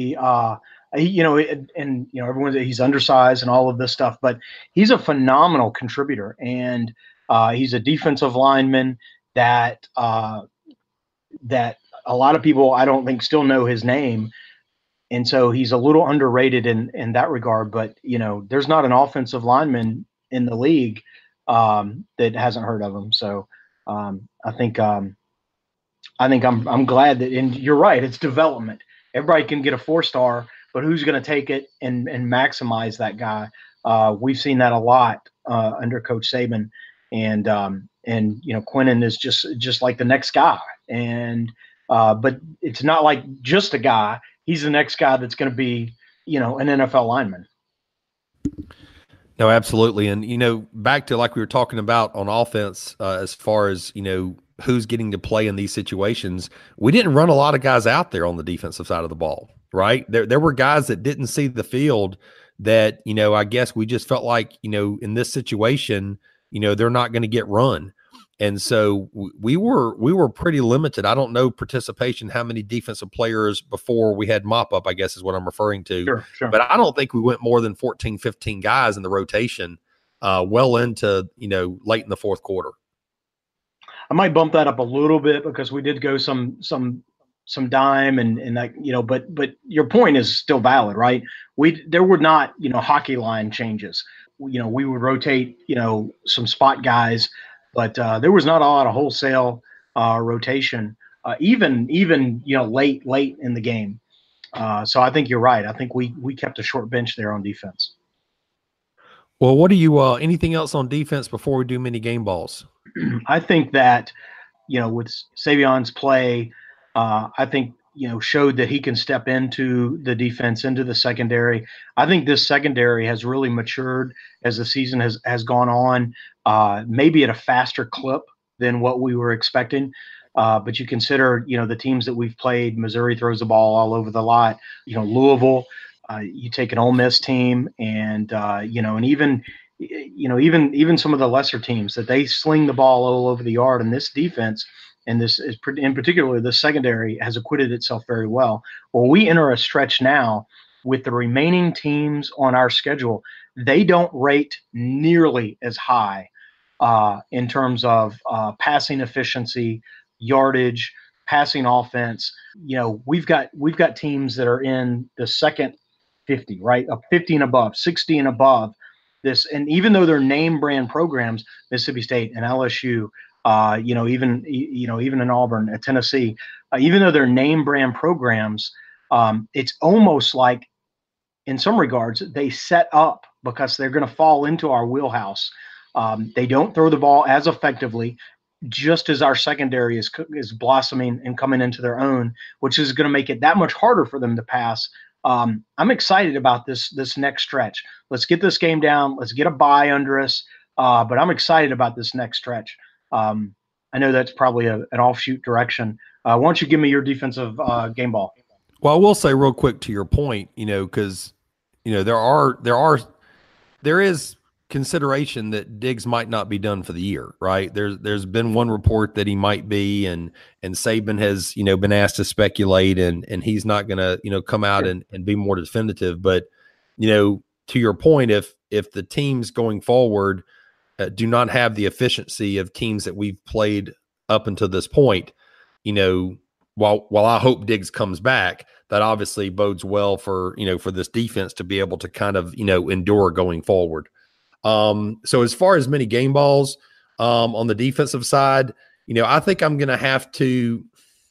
everyone's he's undersized and all of this stuff, but he's a phenomenal contributor, and he's a defensive lineman that a lot of people I don't think still know his name, and so he's a little underrated in that regard. But there's not an offensive lineman in the league that hasn't heard of him. So I think I'm glad that, and you're right, it's development. Everybody can get a 4-star. But who's going to take it and maximize that guy? We've seen that a lot under Coach Saban, and Quinnen is just like the next guy. And but it's not like just a guy. He's the next guy that's going to be an NFL lineman. No, absolutely. And back to like we were talking about on offense, as far as who's getting to play in these situations, we didn't run a lot of guys out there on the defensive side of the ball, right? There were guys that didn't see the field that, I guess we just felt like, in this situation, they're not going to get run. And so we were pretty limited. I don't know participation, how many defensive players before we had mop up, I guess is what I'm referring to. Sure. But I don't think we went more than 14, 15 guys in the rotation well into, late in the fourth quarter. I might bump that up a little bit because we did go some dime and that, but your point is still valid, right? There were not, hockey line changes. We would rotate, some spot guys, but there was not a lot of wholesale rotation, even late in the game. So I think you're right. I think we kept a short bench there on defense. Well, what do you anything else on defense before we do mini game balls? I think that, with Savion's play, I think, showed that he can step into the defense, into the secondary. I think this secondary has really matured as the season has gone on, maybe at a faster clip than what we were expecting. But you consider, the teams that we've played, Missouri throws the ball all over the lot, Louisville, you take an Ole Miss team and, and even some of the lesser teams that they sling the ball all over the yard, and this defense and this is in particular, the secondary has acquitted itself very well. Well, we enter a stretch now with the remaining teams on our schedule. They don't rate nearly as high in terms of passing efficiency, yardage, passing offense. We've got teams that are in the second 50, right? 50 and above, 60 and above. This, and even though they're name brand programs, Mississippi State and LSU, even in Auburn, at Tennessee, even though they're name brand programs, it's almost like, in some regards, they set up because they're going to fall into our wheelhouse. They don't throw the ball as effectively, just as our secondary is blossoming and coming into their own, which is going to make it that much harder for them to pass. I'm excited about this next stretch. Let's get this game down. Let's get a bye under us. But I'm excited about this next stretch. I know that's probably an offshoot direction. Why don't you give me your defensive game ball? Well, I will say real quick to your point, because there is consideration that Diggs might not be done for the year, right? There's been one report that he might be, and Saban has, been asked to speculate, and he's not going to, come out and be more definitive. But, to your point, if the teams going forward do not have the efficiency of teams that we've played up until this point, while I hope Diggs comes back, that obviously bodes well for, for this defense to be able to kind of, endure going forward. So as far as many game balls, on the defensive side, I think I'm going to have to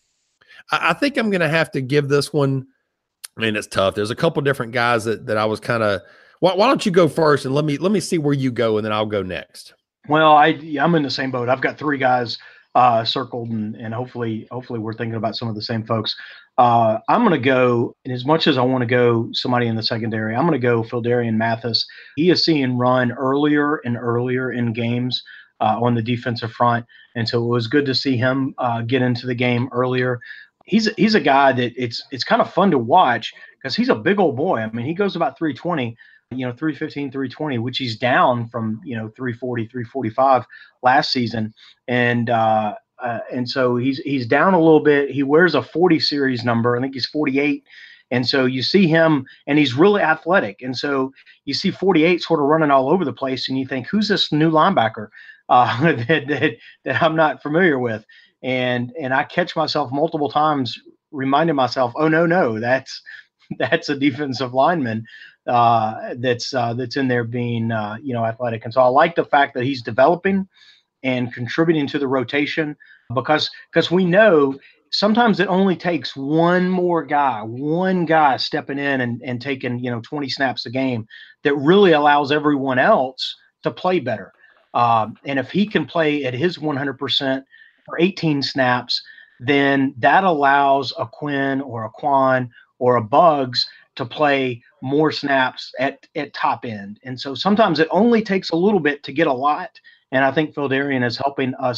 give this one. I mean, it's tough. There's a couple different guys that I was kind of, why don't you go first and let me see where you go, and then I'll go next. Well, I'm in the same boat. I've got three guys circled, and hopefully we're thinking about some of the same folks. I'm going to go, and as much as I want to go somebody in the secondary, I'm going to go Phildarian Mathis. He is seeing run earlier and earlier in games on the defensive front, and so it was good to see him get into the game earlier. He's a guy that it's kind of fun to watch because he's a big old boy. I mean, he goes about 320. 315, 320, which he's down from, 340, 345 last season. And so he's down a little bit. He wears a 40 series number. I think he's 48. And so you see him, and he's really athletic. And so you see 48 sort of running all over the place, and you think, who's this new linebacker that I'm not familiar with? And I catch myself multiple times reminding myself, oh, no, that's a defensive lineman that's in there being athletic. And so I like the fact that he's developing and contributing to the rotation because we know sometimes it only takes one guy stepping in and taking 20 snaps a game that really allows everyone else to play better. And if he can play at his 100% for 18 snaps, then that allows a Quinn or a Quan or a Bugs to play more snaps at top end. And so sometimes it only takes a little bit to get a lot. And I think Phildarian is helping us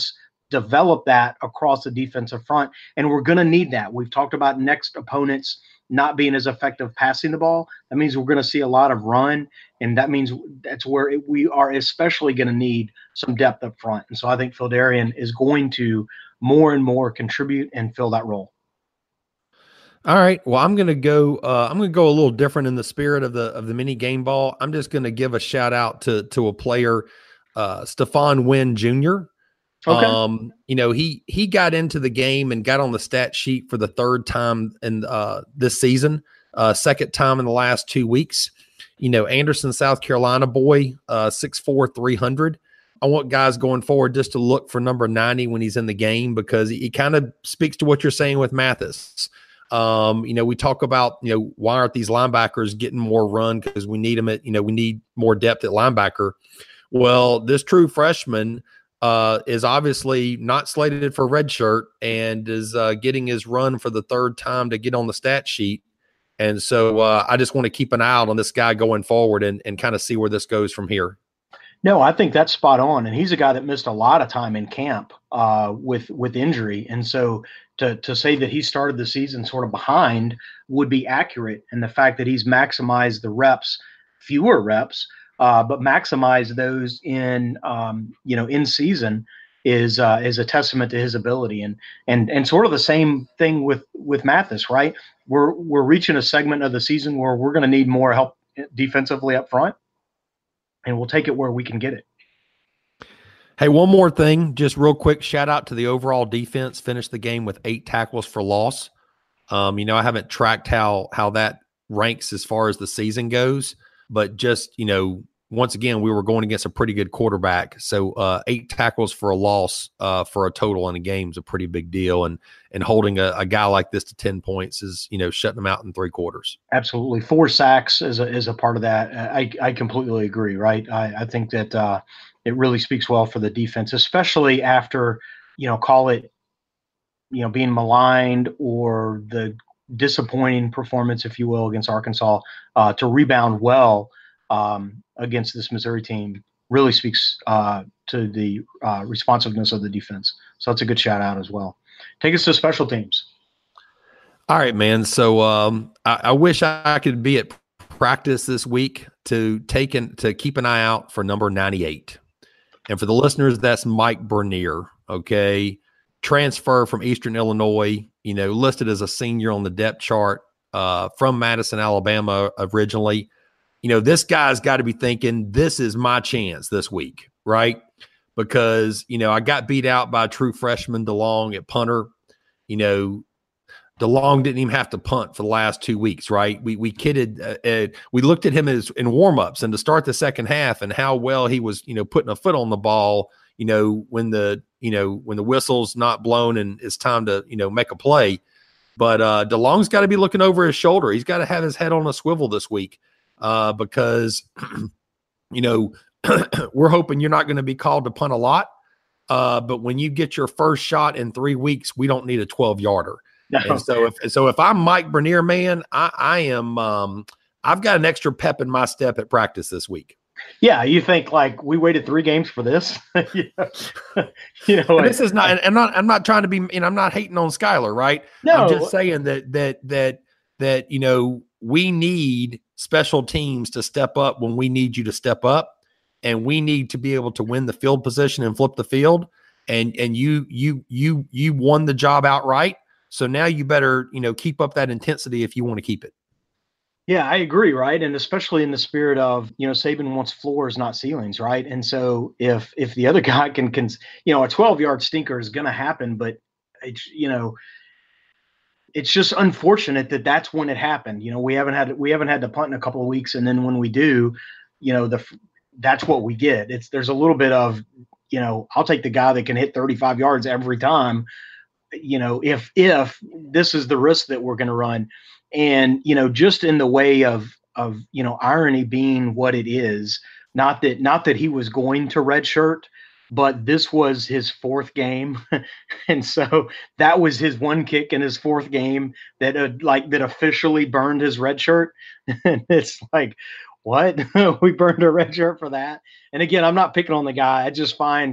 develop that across the defensive front. And we're going to need that. We've talked about next opponents not being as effective passing the ball. That means we're going to see a lot of run. And that means that's where we are especially going to need some depth up front. And so I think Phidarian is going to more and more contribute and fill that role. All right. Well, I'm going to go a little different in the spirit of the mini game ball. I'm just going to give a shout out to a player, Stephon Wynn Jr. Okay. He got into the game and got on the stat sheet for the third time in this season, second time in the last 2 weeks. Anderson, South Carolina boy, 6'4", 300. I want guys going forward just to look for number 90 when he's in the game, because he kind of speaks to what you're saying with Mathis. We talk about, why aren't these linebackers getting more run? Because we need them we need more depth at linebacker. Well, this true freshman is obviously not slated for redshirt and is getting his run for the third time to get on the stat sheet. And so I just want to keep an eye out on this guy going forward and kind of see where this goes from here. No, I think that's spot on. And he's a guy that missed a lot of time in camp with injury. And so to say that he started the season sort of behind would be accurate. And the fact that he's maximized the reps, fewer reps, but maximize those in season is a testament to his ability. And sort of the same thing with Mathis, right? We're reaching a segment of the season where we're going to need more help defensively up front, and we'll take it where we can get it. Hey, one more thing, just real quick, shout out to the overall defense. Finished the game with 8 tackles for loss. I haven't tracked how that ranks as far as the season goes, but just, once again, we were going against a pretty good quarterback. So 8 tackles for a loss for a total in a game is a pretty big deal. And holding a guy like this to 10 points is, shutting him out in 3 quarters. Absolutely. 4 sacks is a part of that. I completely agree, right? I think that it really speaks well for the defense, especially after, call it, being maligned or the disappointing performance, if you will, against Arkansas, to rebound well against this Missouri team really speaks to the responsiveness of the defense. So that's a good shout out as well. Take us to special teams. All right, man. So I wish I could be at practice this week to keep an eye out for number 98. And for the listeners, that's Mike Bernier. Okay. Transfer from Eastern Illinois, listed as a senior on the depth chart from Madison, Alabama originally. This guy's got to be thinking, this is my chance this week, right? Because, I got beat out by a true freshman, DeLong, at punter. DeLong didn't even have to punt for the last 2 weeks, right? We kidded. We looked at him as in warmups and to start the second half and how well he was, putting a foot on the ball, when the whistle's not blown and it's time to, make a play. But DeLong's got to be looking over his shoulder. He's got to have his head on a swivel this week. Because, we're hoping you're not going to be called to punt a lot. But when you get your first shot in 3 weeks, we don't need a 12-yarder. No. And so if I'm Mike Bernier, man, I am, I've got an extra pep in my step at practice this week. Yeah. You think like we waited 3 games for this, this is not, and I'm not trying to be, I'm not hating on Skylar, right? No, I'm just saying that, we need special teams to step up when we need you to step up, and we need to be able to win the field position and flip the field. And you won the job outright. So now you better, keep up that intensity if you want to keep it. Yeah, I agree. Right. And especially in the spirit of, Saban wants floors, not ceilings. Right. And so if the other guy can a 12-yard stinker is going to happen, but it's, it's just unfortunate that that's when it happened. We haven't had to punt in a couple of weeks. And then when we do, that's what we get. There's a little bit of, I'll take the guy that can hit 35 yards every time, if this is the risk that we're going to run. And, just in the way of irony being what it is, not that he was going to redshirt, but this was his 4th game. And so that was his one kick in his 4th game that officially burned his red shirt. And it's like, what? We burned a red shirt for that. And again, I'm not picking on the guy. I just find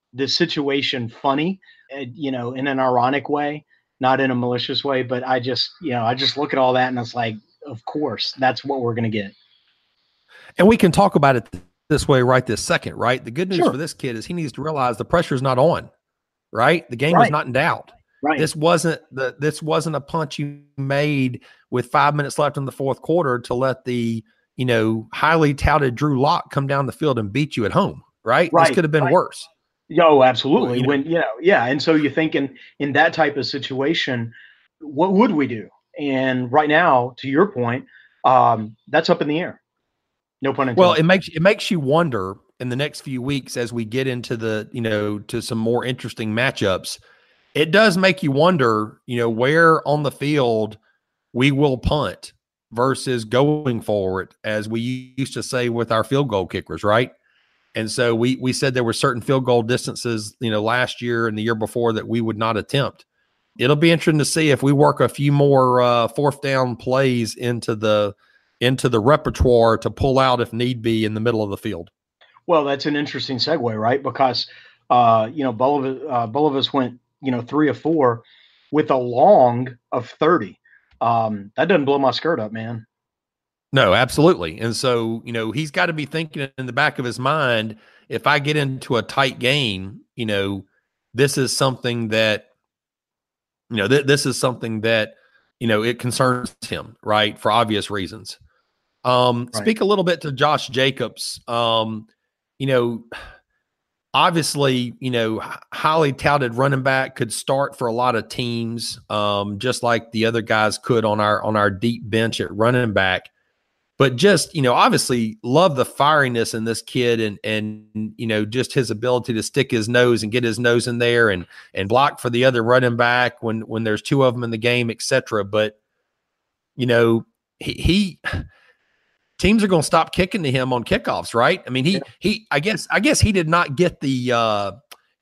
the situation funny, in an ironic way, not in a malicious way. But I just look at all that and it's like, of course, that's what we're going to get. And we can talk about it this way right this second, right? The good news Sure. for this kid is he needs to realize the pressure is not on, right? The game is not in doubt. Right. This wasn't a punch you made with 5 minutes left in the fourth quarter to let the, highly touted Drew Lock come down the field and beat you at home, right? This could have been worse. Oh, absolutely. And so you think in that type of situation, what would we do? And right now, to your point, that's up in the air. No pun intended. Well, it makes you wonder in the next few weeks as we get into to some more interesting matchups. It does make you wonder, where on the field we will punt versus going forward, as we used to say with our field goal kickers, right? And so we said there were certain field goal distances, last year and the year before that we would not attempt. It'll be interesting to see if we work a few more fourth down plays into the repertoire to pull out if need be in the middle of the field. Well, that's an interesting segue, right? Because Bulovas went 3 of 4 with a long of 30. That doesn't blow my skirt up, man. No, absolutely. And so, he's got to be thinking in the back of his mind, if I get into a tight game, this is something that, it concerns him, right? For obvious reasons. Right. Speak a little bit to Josh Jacobs. Obviously, highly touted running back, could start for a lot of teams, just like the other guys could on our deep bench at running back. But just, obviously love the fieriness in this kid and just his ability to stick his nose and get his nose in there and block for the other running back when there's two of them in the game, et cetera. But, he teams are going to stop kicking to him on kickoffs, right? I mean, I guess he did not get the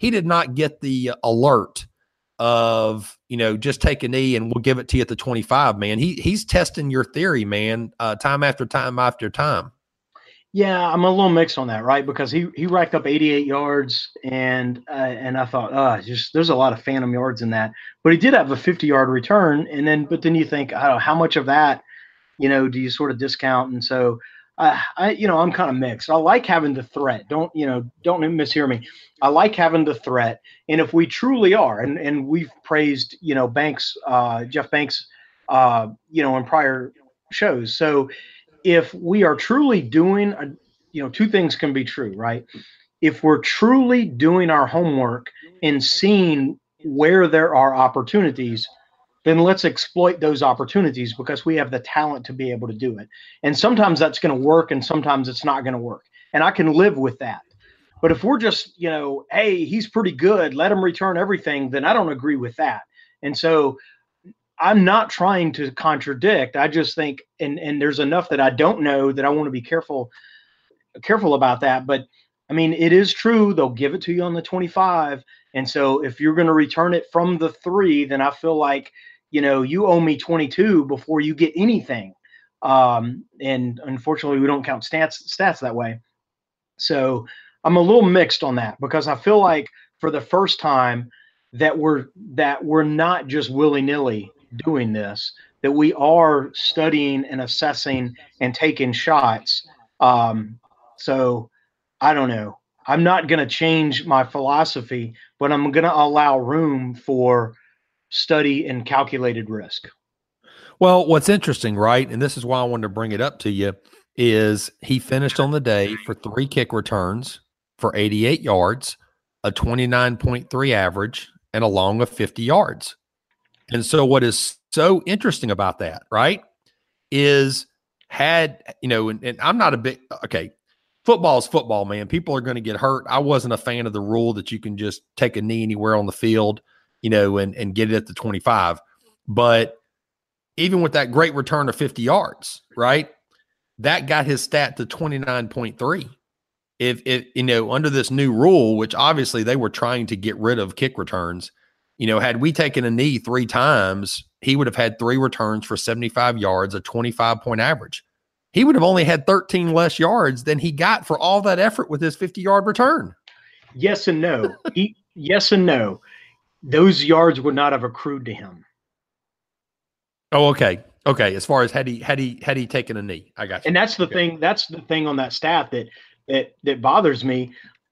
alert of, just take a knee and we'll give it to you at the 25, man. He's testing your theory, man, time after time after time. Yeah, I'm a little mixed on that, right? Because he racked up 88 yards and I thought, there's a lot of phantom yards in that. But he did have a 50-yard return, but then you think, how much of that, do you sort of discount? And so I'm kind of mixed. I like having the threat. Don't mishear me. I like having the threat. And if we truly are, and we've praised, Banks, Jeff Banks, in prior shows. So if we are truly doing, two things can be true, right? If we're truly doing our homework and seeing where there are opportunities, then let's exploit those opportunities because we have the talent to be able to do it. And sometimes that's going to work and sometimes it's not going to work. And I can live with that. But if we're just, hey, he's pretty good, let him return everything, then I don't agree with that. And so I'm not trying to contradict. I just think, and there's enough that I don't know that I want to be careful about that. But I mean, it is true. They'll give it to you on the 25. And so if you're going to return it from the 3, then I feel like, you owe me 22 before you get anything. And unfortunately, we don't count stats that way. So I'm a little mixed on that because I feel like for the first time that we're not just willy-nilly doing this, that we are studying and assessing and taking shots. So I don't know. I'm not going to change my philosophy, but I'm going to allow room for study and calculated risk. Well, what's interesting, right, and this is why I wanted to bring it up to you, is he finished on the day for 3 kick returns for 88 yards, a 29.3 average, and a long of 50 yards. And so what is so interesting about that, right, is and I'm not a big – okay, football is football, man. People are going to get hurt. I wasn't a fan of the rule that you can just take a knee anywhere on the field, and get it at the 25. But even with that great return of 50 yards, right, that got his stat to 29.3. If under this new rule, which obviously they were trying to get rid of kick returns, had we taken a knee 3 times, he would have had 3 returns for 75 yards, a 25-point average. He would have only had 13 less yards than he got for all that effort with his 50-yard return. Yes and no. Yes and no. Those yards would not have accrued to him. Oh, okay. Okay. As far as had he taken a knee, I got you. And that's the thing. That's the thing on that stat that bothers me.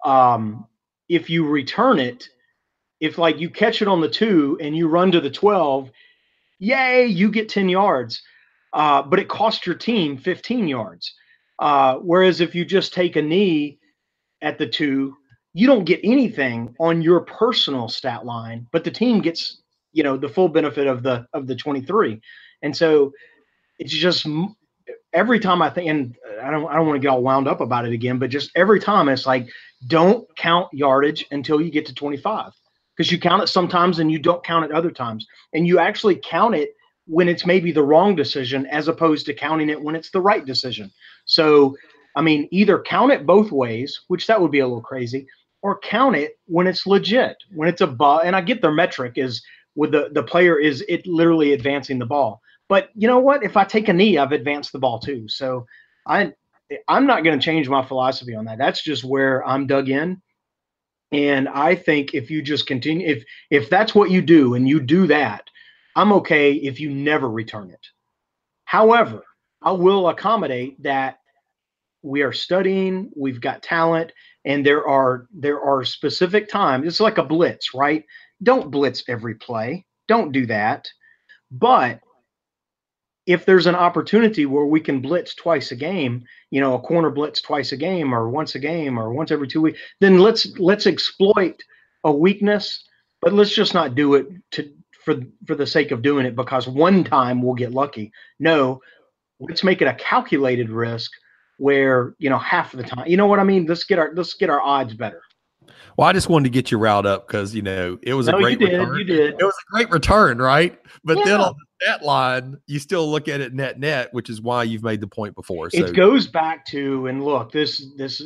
If you return it, if like you catch it on the 2 and you run to the 12, yay, you get 10 yards. But it cost your team 15 yards. Whereas if you just take a knee at the 2, you don't get anything on your personal stat line, but the team gets, the full benefit of the 23. And so it's just every time I think, and I don't want to get all wound up about it again, but just every time it's like, don't count yardage until you get to 25, because you count it sometimes and you don't count it other times. And you actually count it when it's maybe the wrong decision, as opposed to counting it when it's the right decision. So, I mean, either count it both ways, which that would be a little crazy, or count it when it's legit, when it's and I get their metric is with the player is it literally advancing the ball. But you know what? If I take a knee, I've advanced the ball too. So I'm not going to change my philosophy on that. That's just where I'm dug in. And I think if you just continue, if that's what you do and you do that, I'm okay if you never return it. However, I will accommodate that we are studying, we've got talent, and there are specific times. It's like a blitz, right? Don't blitz every play. Don't do that. But if there's an opportunity where we can blitz twice a game, a corner blitz twice a game or once a game or once every 2 weeks, then let's exploit a weakness, but let's just not do it for the sake of doing it because one time we'll get lucky. No, let's make it a calculated risk where, half of the time, you know what I mean? Let's get our odds better. Well, I just wanted to get you riled up because, it was a great return. You did. It was a great return, right? But Yeah. then on the stat line, you still look at it net, which is why you've made the point before. So it goes back to, and look, this,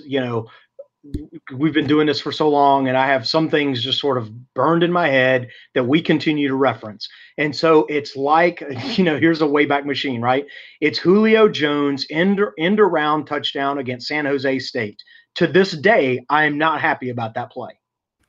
we've been doing this for so long, and I have some things just sort of burned in my head that we continue to reference. And so it's like, here's a Wayback Machine, right? It's Julio Jones end around touchdown against San Jose State. To this day, I am not happy about that play.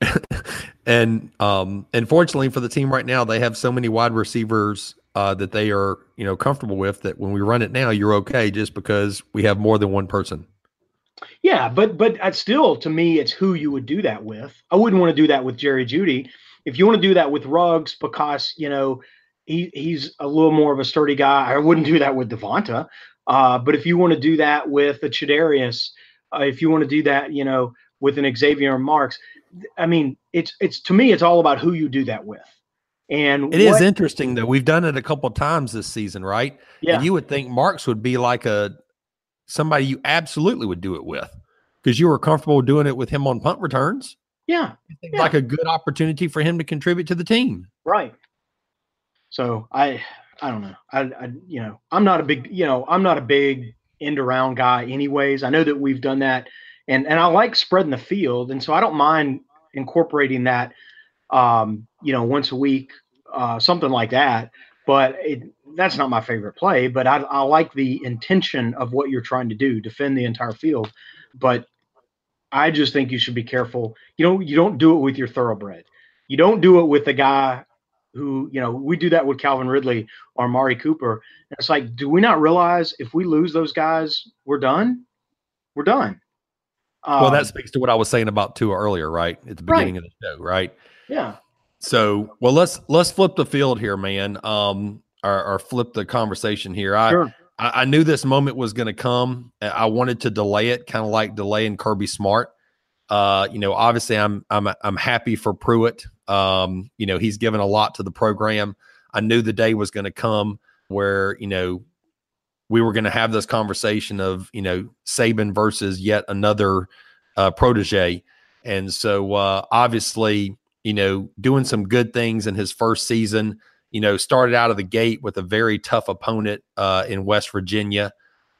And fortunately for the team right now, they have so many wide receivers that they are, comfortable with that when we run it now, you're okay just because we have more than one person. Yeah, but still, to me, it's who you would do that with. I wouldn't want to do that with Jerry Jeudy. If you want to do that with Ruggs because, he's a little more of a sturdy guy, I wouldn't do that with Devonta. But if you want to do that with a Chidarius, if you want to do that, with an Xavier Marks, I mean, it's to me, it's all about who you do that with. And it is interesting that we've done it a couple of times this season, right? Yeah. And you would think Marks would be like somebody you absolutely would do it with because you were comfortable doing it with him on punt returns. Yeah. Like a good opportunity for him to contribute to the team. Right. So I don't know. I'm not a big end around guy anyways. I know that we've done that and I like spreading the field. And so I don't mind incorporating that, once a week, something like that. But that's not my favorite play, but I like the intention of what you're trying to do, defend the entire field. But I just think you should be careful. You don't do it with your thoroughbred. You don't do it with the guy who, we do that with Calvin Ridley or Amari Cooper. And it's like, do we not realize if we lose those guys, we're done? We're done. Well, that speaks to what I was saying about Tua earlier, right? At the beginning of the show, right? Yeah. So, well, let's flip the field here, man. Or flip the conversation here. Sure. I knew this moment was going to come. I wanted to delay it, kind of like delaying Kirby Smart. Obviously, I'm happy for Pruitt. He's given a lot to the program. I knew the day was going to come where we were going to have this conversation of Saban versus yet another protege, and so obviously. Doing some good things in his first season, started out of the gate with a very tough opponent in West Virginia.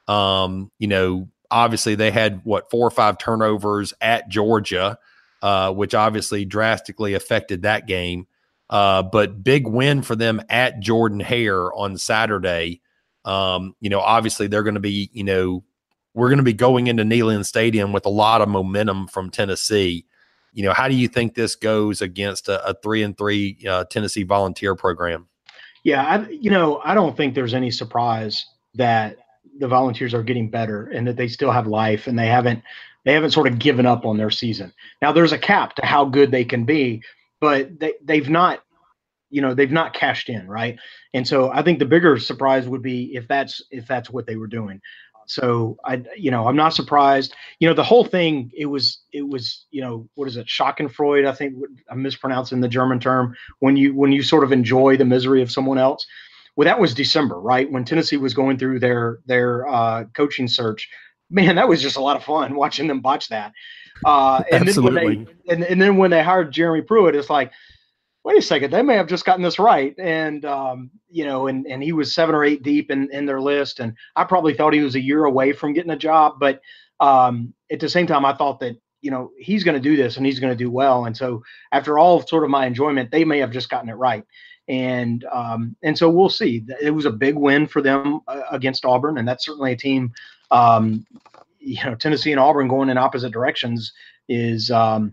Obviously they had 4 or 5 turnovers at Georgia, which obviously drastically affected that game. But big win for them at Jordan-Hare on Saturday. Obviously they're going to be, we're going to be going into Neyland Stadium with a lot of momentum from Tennessee. how do you think this goes against a 3-3 Tennessee Volunteer program? Yeah, I don't think there's any surprise that the Volunteers are getting better and that they still have life and they haven't sort of given up on their season. Now there's a cap to how good they can be, but they've not cashed in, right? And so I think the bigger surprise would be if that's what they were doing. So I'm not surprised. The whole thing, it was, what is it? Schadenfreude, I think I'm mispronouncing the German term, when you sort of enjoy the misery of someone else. Well, that was December, right? When Tennessee was going through their coaching search. Man, that was just a lot of fun watching them botch that. And Absolutely. Then when they hired Jeremy Pruitt, it's like, wait a second, they may have just gotten this right. And, and he was 7 or 8 deep in their list. And I probably thought he was a year away from getting a job. But at the same time, I thought that, he's going to do this and he's going to do well. And so after all of sort of my enjoyment, they may have just gotten it right. And so we'll see. It was a big win for them against Auburn. And that's certainly a team, Tennessee and Auburn going in opposite directions is,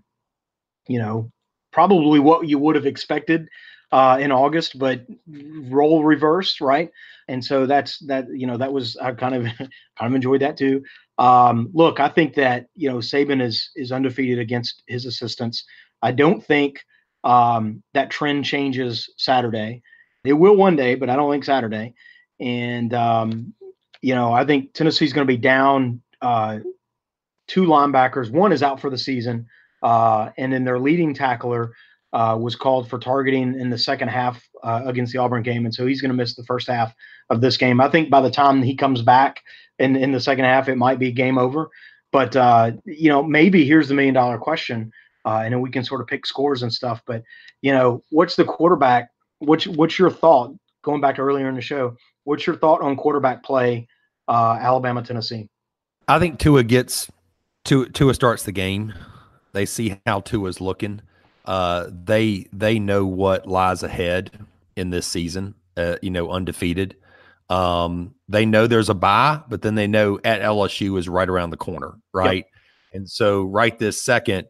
probably what you would have expected in August, but role reversed, right? And so that was, I kind of enjoyed that too. Look, I think that Saban is undefeated against his assistants. I don't think that trend changes Saturday. It will one day, but I don't think Saturday. And I think Tennessee's going to be down 2 linebackers. One is out for the season. And then their leading tackler was called for targeting in the second half against the Auburn game. And so he's going to miss the first half of this game. I think by the time he comes back in the second half, it might be game over. But, maybe here's the $1 million question. And then we can sort of pick scores and stuff. But, what's the quarterback? What's your thought, going back to earlier in the show, what's your thought on quarterback play, Alabama, Tennessee? I think Tua starts the game. They see how Tua's looking. They know what lies ahead in this season, undefeated. They know there's a bye, but then they know at LSU is right around the corner, right? Yep. And so right this second,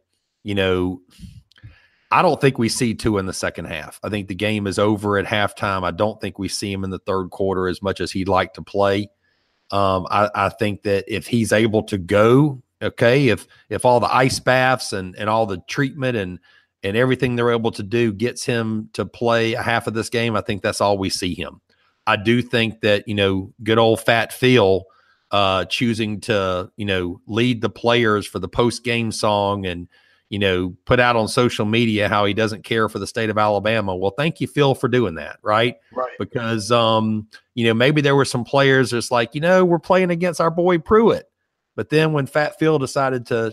I don't think we see Tua in the second half. I think the game is over at halftime. I don't think we see him in the third quarter as much as he'd like to play. I think that if he's able to go, okay, if all the ice baths and all the treatment and everything they're able to do gets him to play a half of this game, I think that's all we see him. I do think that, good old Fat Phil choosing to, lead the players for the post-game song and, put out on social media how he doesn't care for the state of Alabama. Well, thank you, Phil, for doing that, right? Right. Because, maybe there were some players that's like, we're playing against our boy Pruitt. But then when Fat Phil decided to,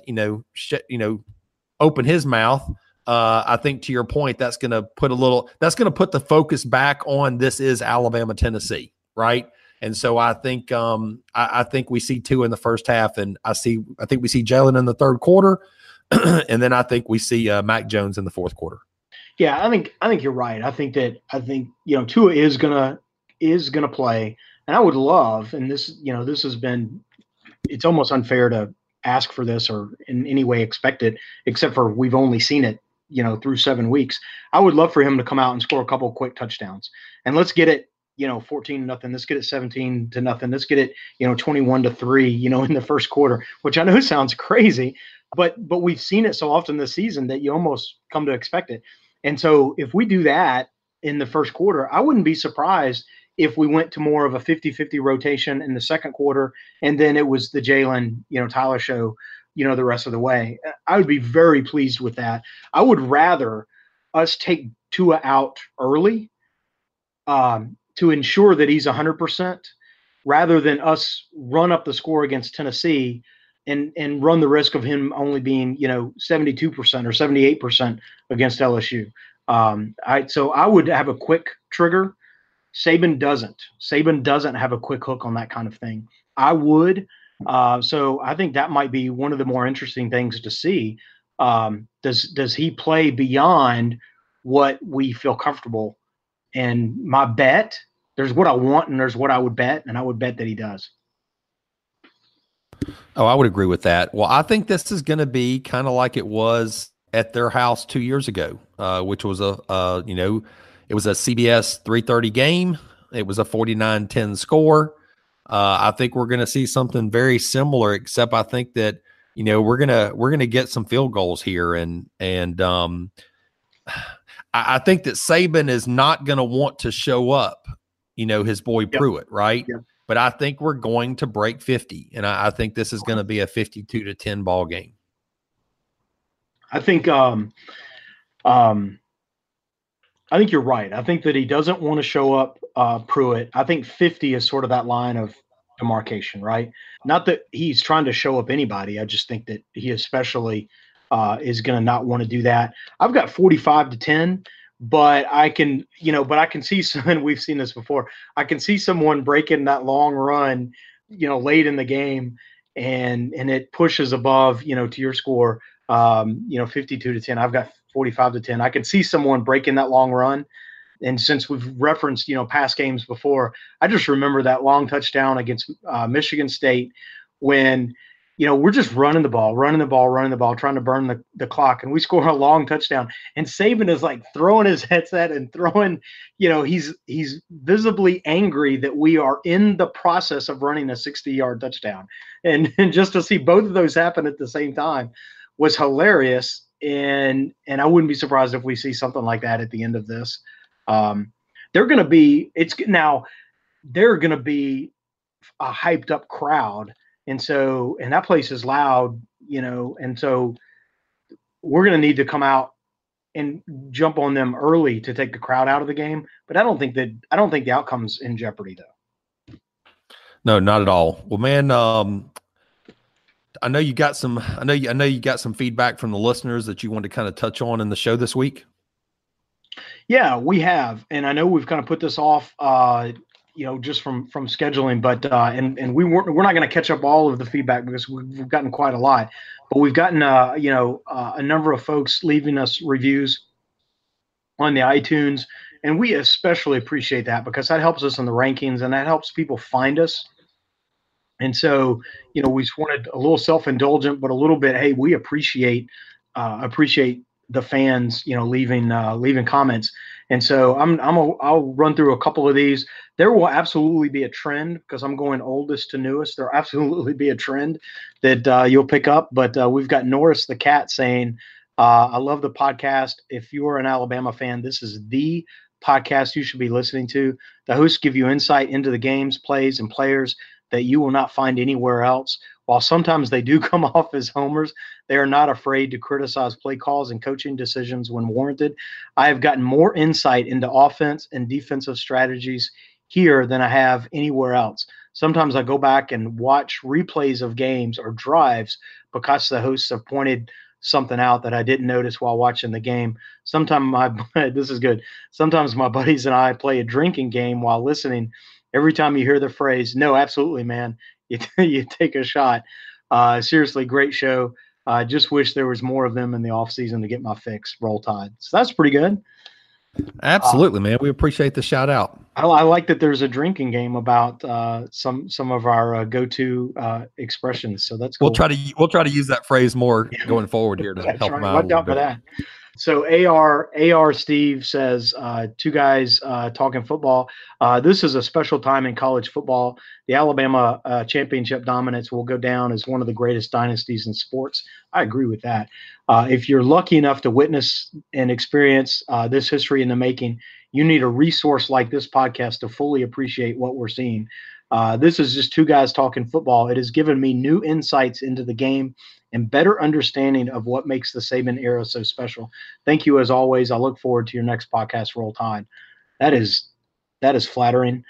open his mouth, I think to your point, that's going to put the focus back on this is Alabama, Tennessee, right? And so I think I think we see Tua in the first half, and I think we see Jalen in the third quarter, and then I think we see Mac Jones in the fourth quarter. Yeah, I think you're right. I think Tua is gonna play, and I would love, and this has been, it's almost unfair to ask for this or in any way expect it, except for we've only seen it, through 7 weeks. I would love for him to come out and score a couple of quick touchdowns, and let's get it, 14-0. Let's get it 17-0. Let's get it, 21-3, in the first quarter, which I know sounds crazy, but we've seen it so often this season that you almost come to expect it. And so if we do that in the first quarter, I wouldn't be surprised if we went to more of a 50-50 rotation in the second quarter, and then it was the Jalen, Tyler show, the rest of the way. I would be very pleased with that. I would rather us take Tua out early to ensure that he's 100%, rather than us run up the score against Tennessee and run the risk of him only being, 72% or 78% against LSU. So I would have a quick trigger. Saban doesn't have a quick hook on that kind of thing. I would. So I think that might be one of the more interesting things to see. Does he play beyond what we feel comfortable? And my bet, there's what I want and there's what I would bet, and I would bet that he does. Oh, I would agree with that. Well, I think this is going to be kind of like it was at their house 2 years ago, which was it was a CBS 3:30 game. It was a 49-10 score. I think we're going to see something very similar, except I think that, we're gonna get some field goals here, and I think that Saban is not going to want to show up, his boy Pruitt, right? Yep. But I think we're going to break 50, and I think this is going to be a 52-10 ball game. I think you're right. I think that he doesn't want to show up Pruitt. I think 50 is sort of that line of demarcation, right? Not that he's trying to show up anybody. I just think that he especially is going to not want to do that. I've got 45-10, but I can see someone, we've seen this before. I can see someone breaking that long run, late in the game, and it pushes above, to your score, 52-10. I've got 45-10. I could see someone breaking that long run. And since we've referenced, past games before, I just remember that long touchdown against Michigan State when, we're just running the ball, trying to burn the clock. And we score a long touchdown. And Saban is like throwing his headset and throwing, he's visibly angry that we are in the process of running a 60-yard touchdown. And just to see both of those happen at the same time was hilarious. And I wouldn't be surprised if we see something like that at the end of this. They're going to be a hyped up crowd. And that place is loud, and so we're going to need to come out and jump on them early to take the crowd out of the game. But I don't think the outcome's in jeopardy though. No, not at all. Well, man, I know you got some feedback from the listeners that you want to kind of touch on in the show this week. Yeah, we have. And I know we've kind of put this off, just from scheduling, but and we're not going to catch up all of the feedback because we've gotten quite a lot, but we've gotten a number of folks leaving us reviews on the iTunes, and we especially appreciate that because that helps us in the rankings and that helps people find us. And so, we just wanted a little self-indulgent, but a little bit, hey, we appreciate the fans, leaving comments. And so I'll run through a couple of these. There will absolutely be a trend because I'm going oldest to newest. There'll absolutely be a trend that you'll pick up. But we've got Norris the cat saying, I love the podcast. If you're an Alabama fan, this is the podcast you should be listening to. The hosts give you insight into the games, plays, and players that you will not find anywhere else. While sometimes they do come off as homers, they are not afraid to criticize play calls and coaching decisions when warranted. I have gotten more insight into offense and defensive strategies here than I have anywhere else. Sometimes I go back and watch replays of games or drives because the hosts have pointed something out that I didn't notice while watching the game. Sometimes this is good. Sometimes my buddies and I play a drinking game while listening. Every time you hear the phrase, no, absolutely, man, you take a shot. Seriously, great show. I just wish there was more of them in the off season to get my fix. Roll Tide. So that's pretty good. Absolutely, man. We appreciate the shout out. I like that there's a drinking game about some of our go-to expressions. So that's cool. We'll try to use that phrase more going forward here to help them out. Watch out for that. So AR Steve says, two guys talking football. This is a special time in college football. The Alabama championship dominance will go down as one of the greatest dynasties in sports. I agree with that. If you're lucky enough to witness and experience this history in the making, you need a resource like this podcast to fully appreciate what we're seeing. This is just two guys talking football. It has given me new insights into the game and better understanding of what makes the Saban era so special. Thank you as always. I look forward to your next podcast, Roll Tide. That is flattering.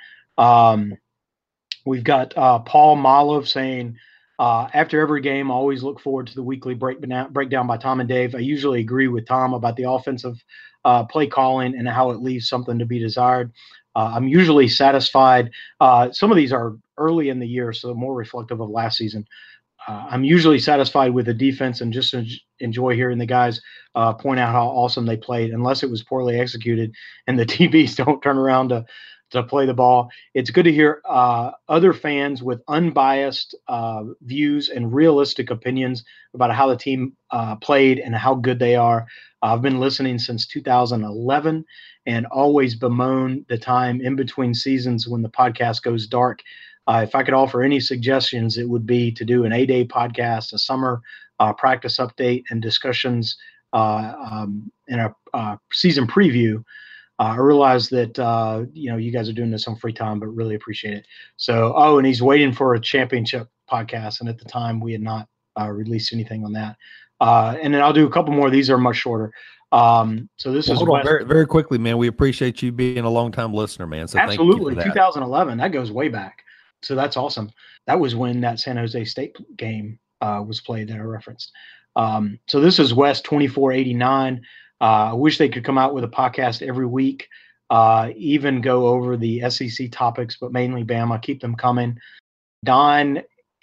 We've got Paul Malov saying, after every game, I always look forward to the weekly breakdown by Tom and Dave. I usually agree with Tom about the offensive play calling and how it leaves something to be desired. I'm usually satisfied. Some of these are early in the year, so more reflective of last season. I'm usually satisfied with the defense and just enjoy hearing the guys point out how awesome they played, unless it was poorly executed and the DBs don't turn around to play the ball. It's good to hear other fans with unbiased views and realistic opinions about how the team played and how good they are. I've been listening since 2011 and always bemoan the time in between seasons when the podcast goes dark. If I could offer any suggestions, it would be to do an 8-day podcast, a summer practice update, and discussions in a season preview. I realize that, you guys are doing this on free time, but really appreciate it. So, and he's waiting for a championship podcast. And at the time we had not released anything on that. And then I'll do a couple more. These are much shorter. So this is hold on very, very quickly, man. We appreciate you being a long-time listener, man. So absolutely. Thank you for that. 2011, that goes way back. So that's awesome. That was when that San Jose State game was played that I referenced. So this is West 2489. I wish they could come out with a podcast every week, even go over the SEC topics, but mainly Bama. Keep them coming. Don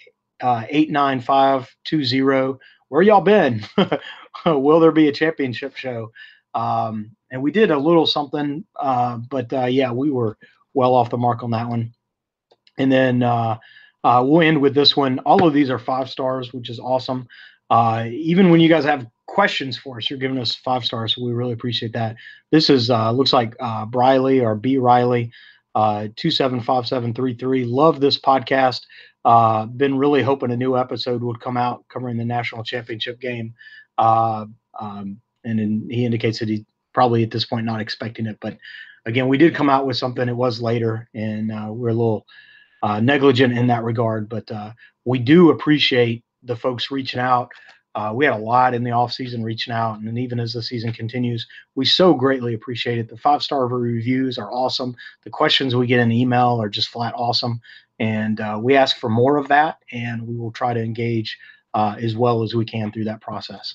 89520. Where y'all been? Will there be a championship show? And we did a little something, but we were well off the mark on that one. And then we'll end with this one. All of these are 5 stars, which is awesome. Even when you guys have questions for us, you're giving us 5 stars, so we really appreciate that. This is looks like Briley or B Riley 275733. Love this podcast. Been really hoping a new episode would come out covering the national championship game. And then he indicates that he's probably at this point not expecting it. But again, we did come out with something. It was later, and we're a little negligent in that regard. But we do appreciate the folks reaching out. We had a lot in the off season reaching out, and then even as the season continues, we so greatly appreciate it. The 5-star reviews are awesome. The questions we get in email are just flat awesome. And we ask for more of that, and we will try to engage as well as we can through that process.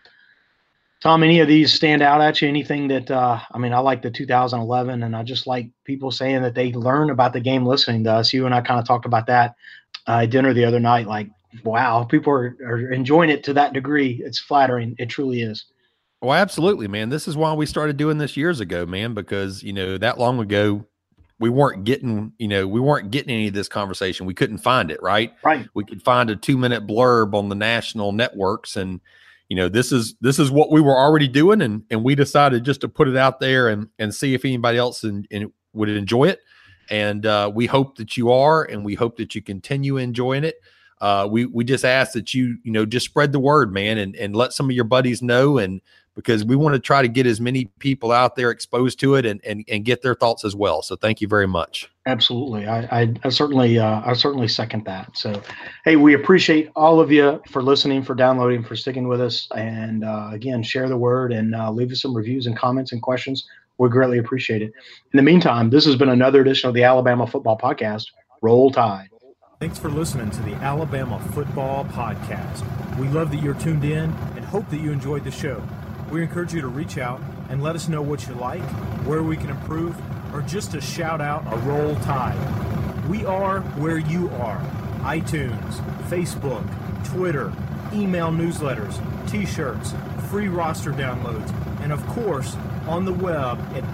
Tom, any of these stand out at you? Anything that, I like the 2011, and I just like people saying that they learn about the game listening to us. You and I kind of talked about that at dinner the other night. Like, wow, people are enjoying it to that degree. It's flattering. It truly is. Well, absolutely, man. This is why we started doing this years ago, man, because, that long ago, we weren't getting any of this conversation. We couldn't find it, right? Right. We could find a 2-minute blurb on the national networks, and this is what we were already doing, and we decided just to put it out there and see if anybody else would enjoy it. And we hope that you are, and we hope that you continue enjoying it. We just ask that you just spread the word, man, and let some of your buddies know, and because we want to try to get as many people out there exposed to it and get their thoughts as well. So thank you very much. Absolutely. I certainly second that. So, hey, we appreciate all of you for listening, for downloading, for sticking with us. And again, share the word and leave us some reviews and comments and questions. We greatly appreciate it. In the meantime, this has been another edition of the Alabama Football Podcast. Roll Tide. Thanks for listening to the Alabama Football Podcast. We love that you're tuned in and hope that you enjoyed the show. We encourage you to reach out and let us know what you like, where we can improve, or just to shout out a Roll Tide. We are where you are. iTunes, Facebook, Twitter, email newsletters, t-shirts, free roster downloads, and of course, on the web at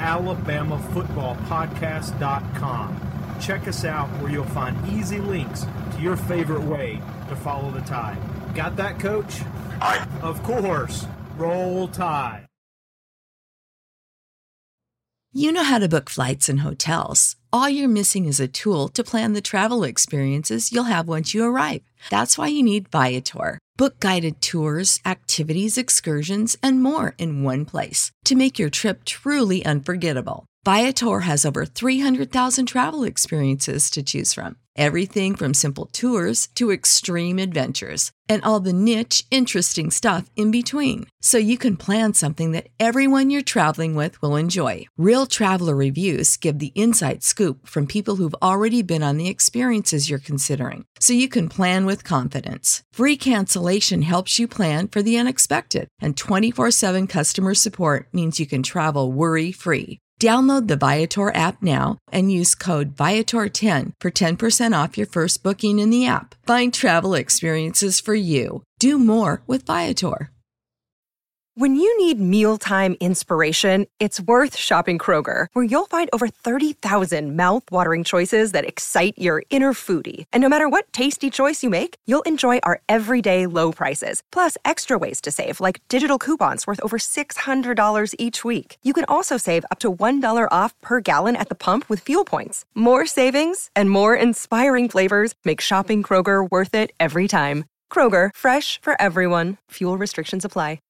alabamafootballpodcast.com. Check us out where you'll find easy links to your favorite way to follow the Tide. Got that, Coach? Aye. Of course. Roll Tide. You know how to book flights and hotels. All you're missing is a tool to plan the travel experiences you'll have once you arrive. That's why you need Viator. Book guided tours, activities, excursions, and more in one place to make your trip truly unforgettable. Viator has over 300,000 travel experiences to choose from. Everything from simple tours to extreme adventures and all the niche, interesting stuff in between. So you can plan something that everyone you're traveling with will enjoy. Real traveler reviews give the inside scoop from people who've already been on the experiences you're considering. So you can plan with confidence. Free cancellation helps you plan for the unexpected. And 24/7 customer support means you can travel worry-free. Download the Viator app now and use code Viator10 for 10% off your first booking in the app. Find travel experiences for you. Do more with Viator. When you need mealtime inspiration, it's worth shopping Kroger, where you'll find over 30,000 mouth-watering choices that excite your inner foodie. And no matter what tasty choice you make, you'll enjoy our everyday low prices, plus extra ways to save, like digital coupons worth over $600 each week. You can also save up to $1 off per gallon at the pump with fuel points. More savings and more inspiring flavors make shopping Kroger worth it every time. Kroger, fresh for everyone. Fuel restrictions apply.